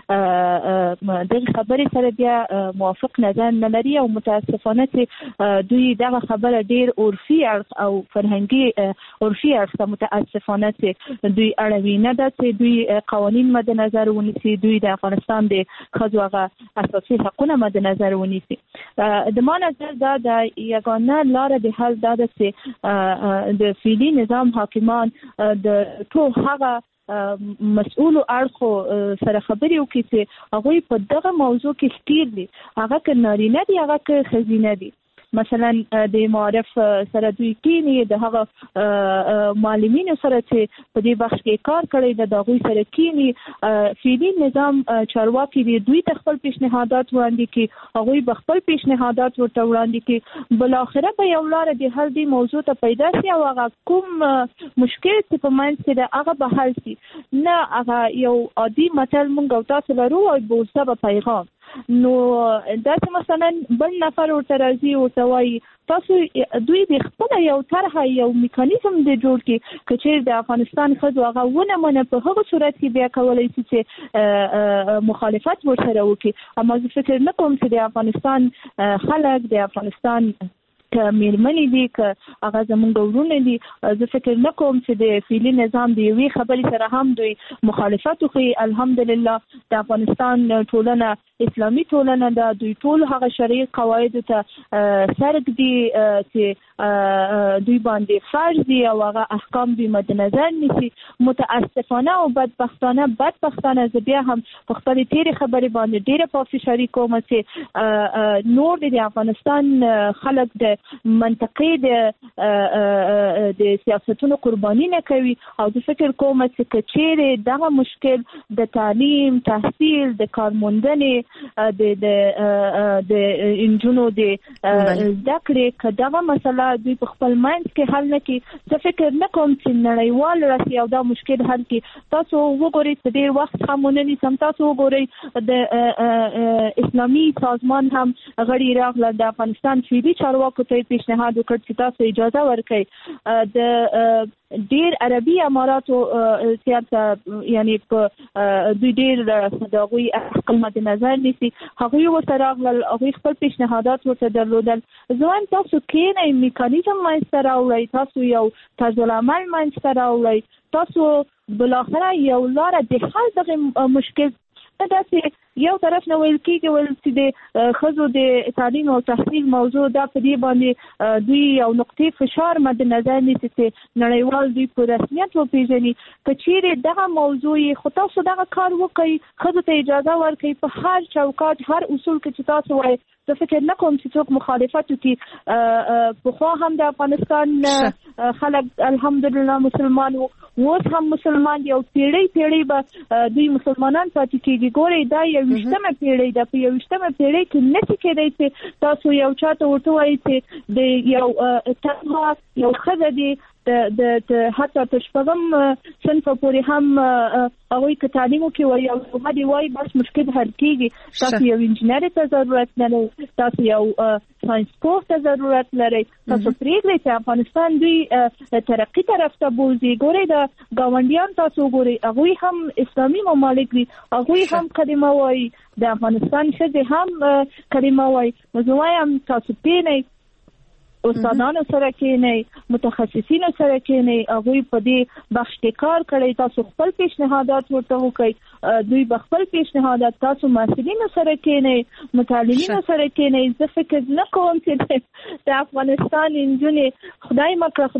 چې د خبرې سره بیا موافق نظر نه لري او متاسفانه چې دوی دغه خبره ډیر عرفي او فرهنګي عرفي اړخ متاسفانه چې دوی اړوي، نه ده چې دوی قوانین مد نظر ونیسي، دوی د افغانستان د ښځو هغه اساسي حقوقونه مد نظر ونیسي. د ما نظر دا د یګانه لاره د حل دا ده چې د فعلي نظام حاکمان د ټول هغه مسؤل اړخو سره خبرې وکړي چې هغوی په دغه موضوع کې ښکیر دي، هغه که نارینه دي هغه که ښځینه دي. مثلا د معارف سره دوی کینی، د هغه معلمینو سره چې په دې بخش کې کار کړی د دغوی سره کینی. فعلي نظام چارواکي دي دوی ته خپل پیشنهادات وړاندې کړي، هغوی به خپل پیشنهادات ورته وړاندې کړي. بل اخره به یو لاره د حل دی موضوع ته پیدا شي او هغه کوم مشکل چې په منځ کې ده هغه به حل شي. نه هغه یو عادي متل مونږ او تاسو لرو او بوسه پیغام. نو دا چې مثلا بل نفر ورته راځي او توای تاسو دوی د خپل یو طرح یو میکانیزم د جوړ کې چې د افغانستان خځو هغه ونه منه په هغه صورت کې بیا کولای شي چې مخالفت ورسره وکړي. اما زه فکر نه کوم چې د افغانستان خلک د افغانستان که میرمنې دي که هغه زمونږ ورونه دي، زه فکر نه کوم چې د فعلي نظام د یوې خبرې سره هم دوی مخالفت وکړي. الحمدلله د افغانستان ټولنه اسلامي ټولنه ده، دوی ټول هغه شرعي قواعد ته سرګ دي چې دوی باندې فرض دي او هغه احکام دوی مد نظر نیسي. متاسفانه او بدبختانه زه بیا هم په خپل تیری خبرې باندې ډیره پافشاری کوم چې نور د افغانستان خلک د منطقې د سیاستونو قرباني نه کوي او د فکر کوم چې کچېره دغه مشکل د تعلیم، تحصیل، د کارموندنې، د انجونو د ذکر کداغه مسله دوی په خپل منځ کې حل نه کړي. زه فکر نه کوم چې نړیوال راسي او دا مشکل حل کړي. تاسو وګورئ چې ډېر وخت خامونني سم تاسو وګورئ د اسلامي سازمان هم غړي راغله د افغانستان فعلی چارواکو ته پیشنهاد وکړ چې تاسو اجازه ورکړئ د ډیر عربي اماراتو سیاست یعنی په دوی ډیر دغوی خپل مد نظر نیسي، هغه ورته راغلل، هغه خپل پیشنهادات ورته درلودل. ځوان تاسو کینې میکانیزم منځته راوړئ، تاسو یو طرز العمل منځته راوړئ، تاسو بلاخره یو لار د حل دغه مشکل داسې یو طرف نه ویل کېږي ول چې د ښځو د تعلیم او تحصیل موضوع دا په دې باندې دوی یو نقطې فشار مد نظر نیسي چې نړیوال دوی په رسمیت وپېژني. که چیرې دغه موضوع خو تاسو دغه کار وکړئ، ښځو ته اجازه ورکړئ په هر چوکاټ هر اصول کې چې تاسو وایئ. زه فکر نه کوم چې څوک مخالفت وکړي. پخوا هم د افغانستان خلک الحمدلله مسلمان وو، اوس هم مسلمان دي او پیړۍ به دوی مسلمانان پاتې کېږي. ګورئ دا 21مه پیړۍ ده، په 21مه پیړۍ کې نشي کېدای چې تاسو یو چاته ورته وایئ چې د یو تنها یو ښځه دي د حتی تر شپږم صنف پورې هم هغوی که تعلیم وکړي وایي او هغه دې وایي بس مشکل حل کېږي. تاسو یو انجینر ته ضرورت نه لرئ، تاسو یو ساینس پوه ته ضرورت لرئ. تاسو پرېږدئ چې افغانستان دوی ترقي طرف ته بوځي. ګورئ د ګاونډیان تاسو وګورئ، هغوی هم اسلامي ممالک دي، هغوی هم کلمه وایي، د افغانستان ښځې هم کلمه وایي. نو زه وایم تاسو کښېنئ، استادانو سره کېنئ، متخصصینو سره کېنئ، هغوی په دې بخش کې کار کړی، تاسو خپل پیشنهادات ورته وکړئ، دوی به خپل پیشنهادات تاسو محصلینو سره کېنئ، متعلمینو سره کېنئ. زه فکر نه کوم چې د افغانستان نجونې خدای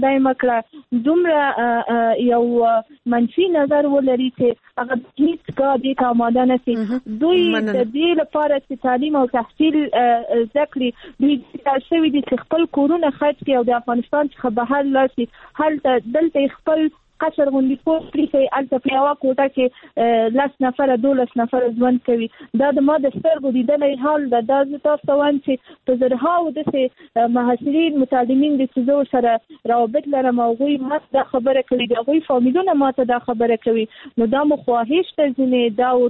مکړه دومره یو منفي نظر ولري چې هغه هیڅ کار دې ته آماده نه شي. دوی د دې لپاره چې تعلیم او تحصیل زده کړي، دوی کار شوي دي چې خپل کورونه خرڅ کړي او د افغانستان څخه بهر لاړ شي. هلته دلته خپل قصر غوندې پوسټ کړي، هلته په یوه کوټه کې 10 نفره 12 نفره ژوند کوي. دا د ما د سترګو لیدلی حال ده. دا زه تاسو ته وایم چې په زرهاو داسې محصلین متعلمین دي چې زه ورسره روابط لرم، هغوی ما ته دا خبره کوي، د هغوی فامیلونه ما ته دا خبره کوي. نو دا مو خواهش ته ځینې دا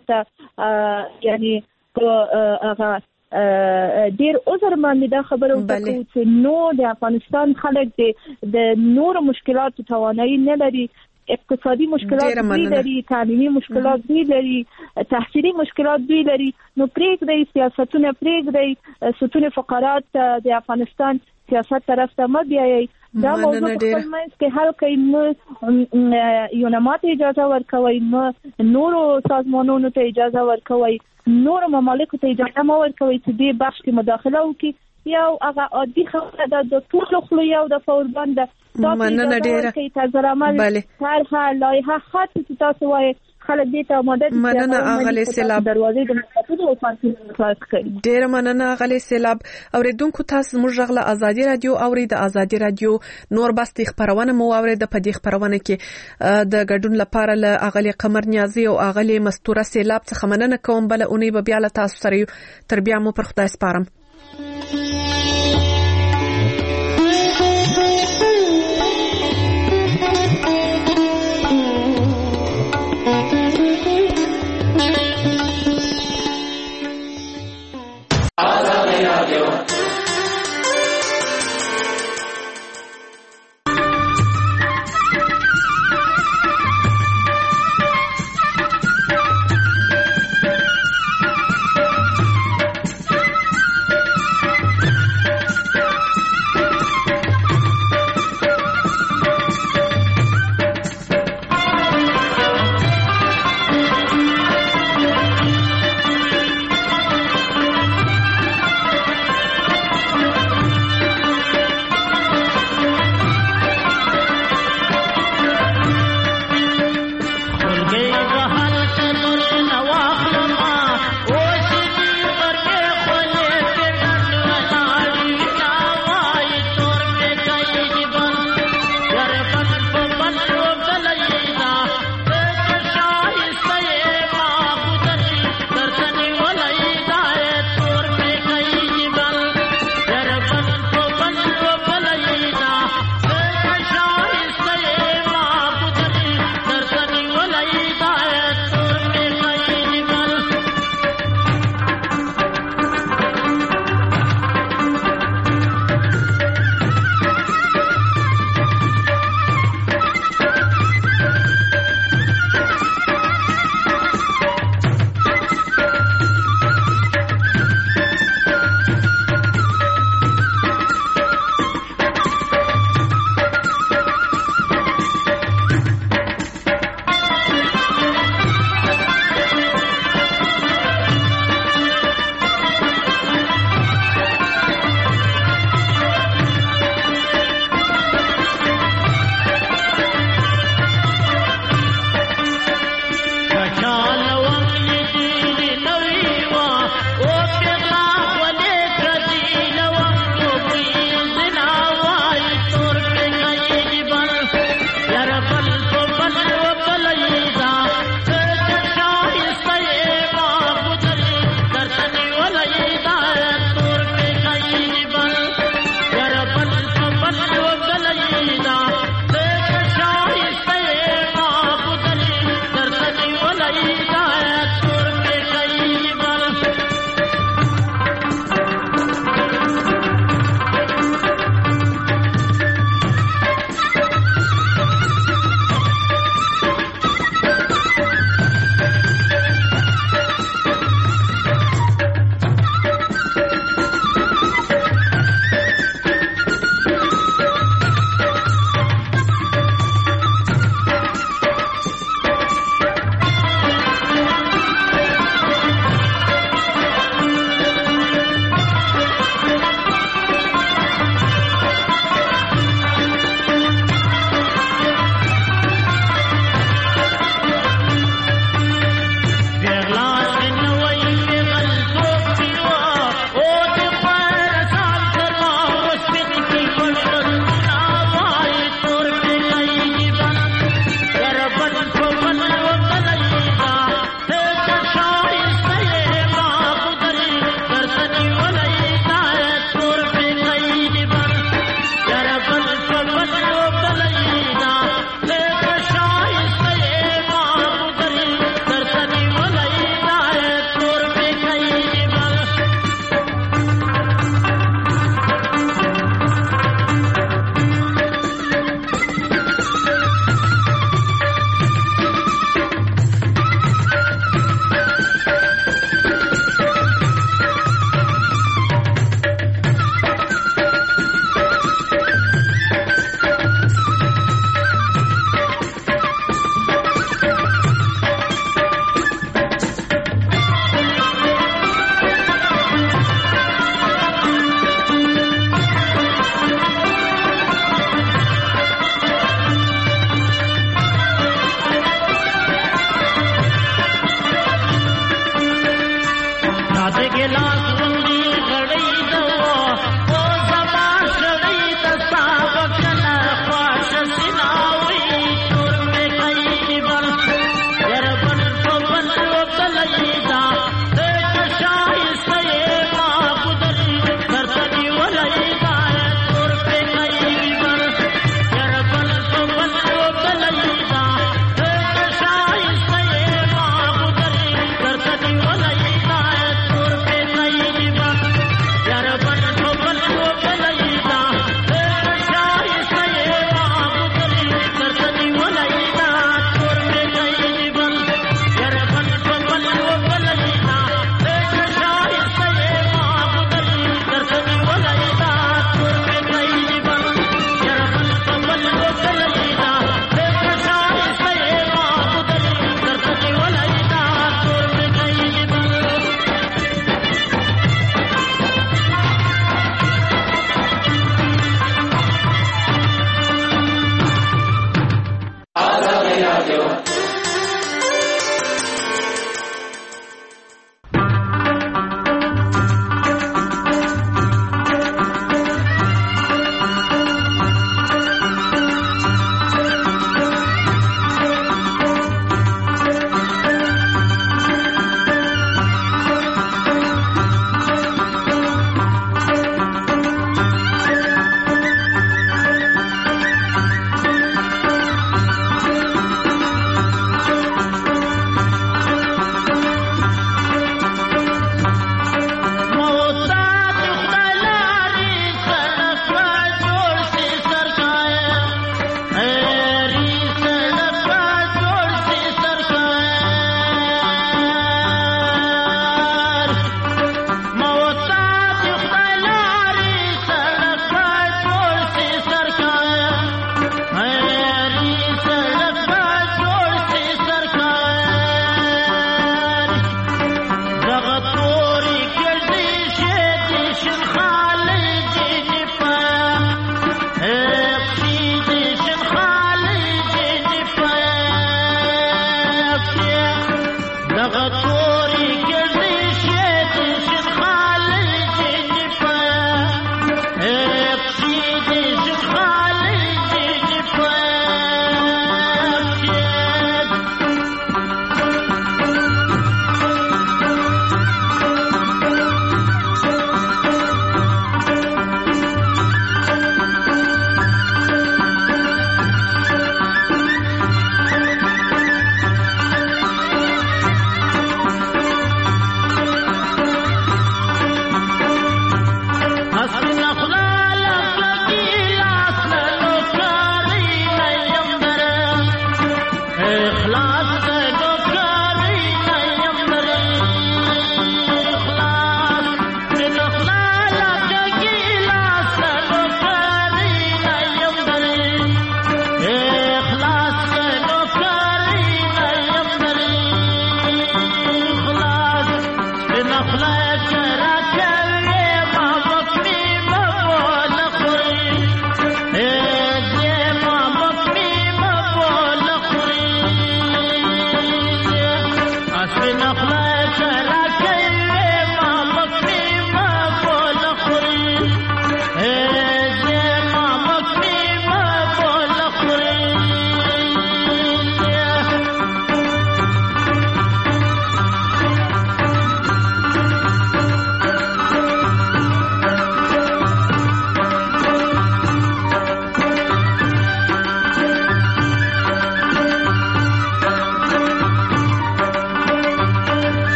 ورته یعنی هغه ډیر عذر باندې دا خبره وکړو چې نو د افغانستان خلک د نور مشکلاتو توانایي نه لري، اقتصادي مشکلات دوی لري، تعلیمي مشکلات دوی لري، تحصیلي مشکلات دوی لري. نو پرېږدئ سیاستونه، پرېږدئ ستون فقرات د افغانستان سیاست طرف ته مه بیایئ. دا موضوع په خپل منځ کې حل کړئ، نه یونما ته اجازه ورکوئ، نه نورو سازمانونو ته اجازه ورکوئ، نورو ممالکو ته اجازه مه ورکوئ چې دې بخش کې مداخله وکړي. یو هغه عادي خبره ده، د ټولو خولو یو دفعه ورباند ده. مننه ډېره. طرحه لایحه خاصه چې تاسو وایئ خلک دې ته آماده دي. مننه اغلی سیلاب، دروازې د مکتبونو او پارکونو خلاص کړي. ډېره مننه اغلی سیلاب. اوریدونکو تاسو زموږ غږ له ازادي رادیو اورید. ازادي رادیو نور باستی خبرونه مو اورید. په دې خبرونه کې د ګډون لپاره له اغلی قمر نیازي او اغلی مستوره سیلاب څخه مننه کوم. بل اونۍ به بیا له تاسو سره تر بیا مو پر خدای سپارم.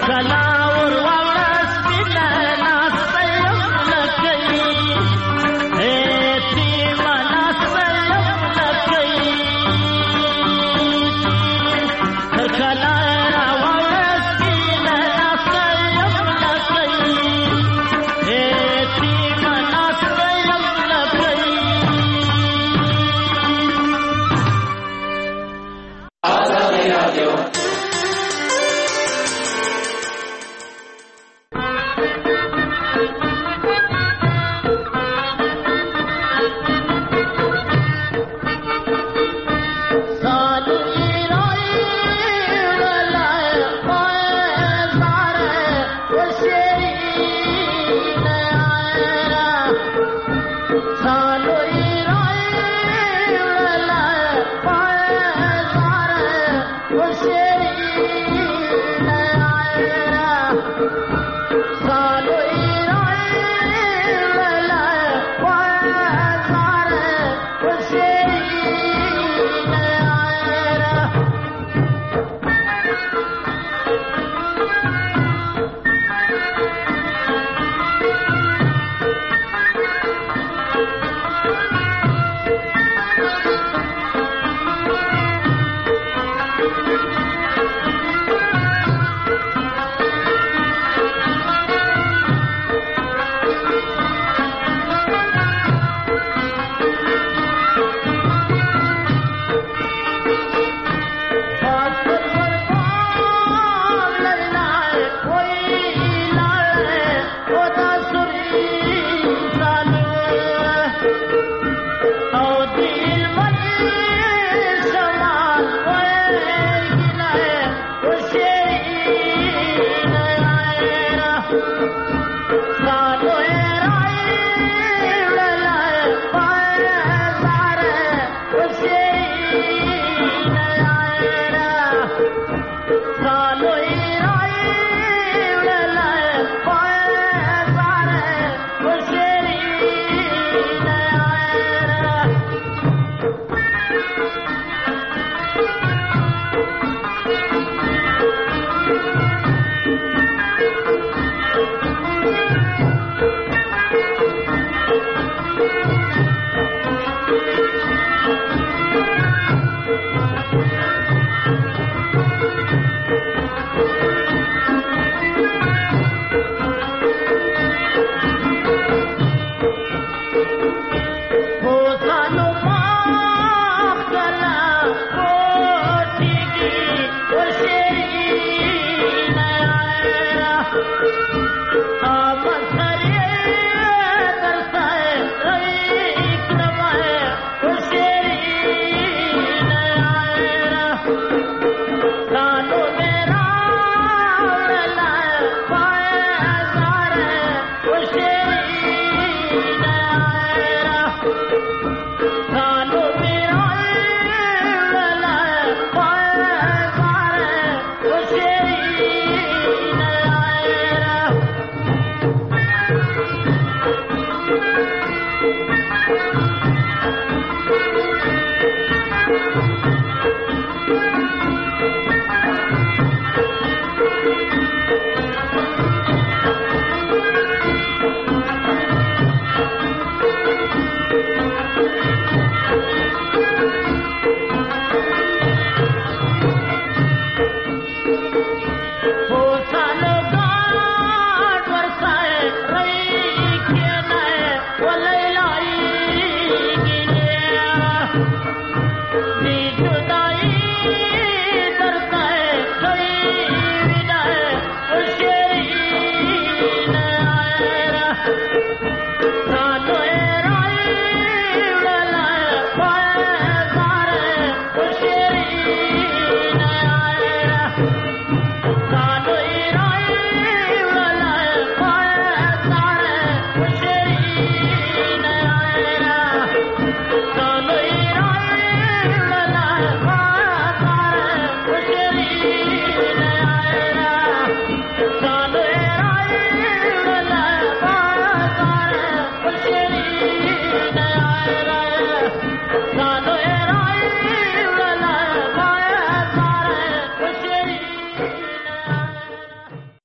کلا وروا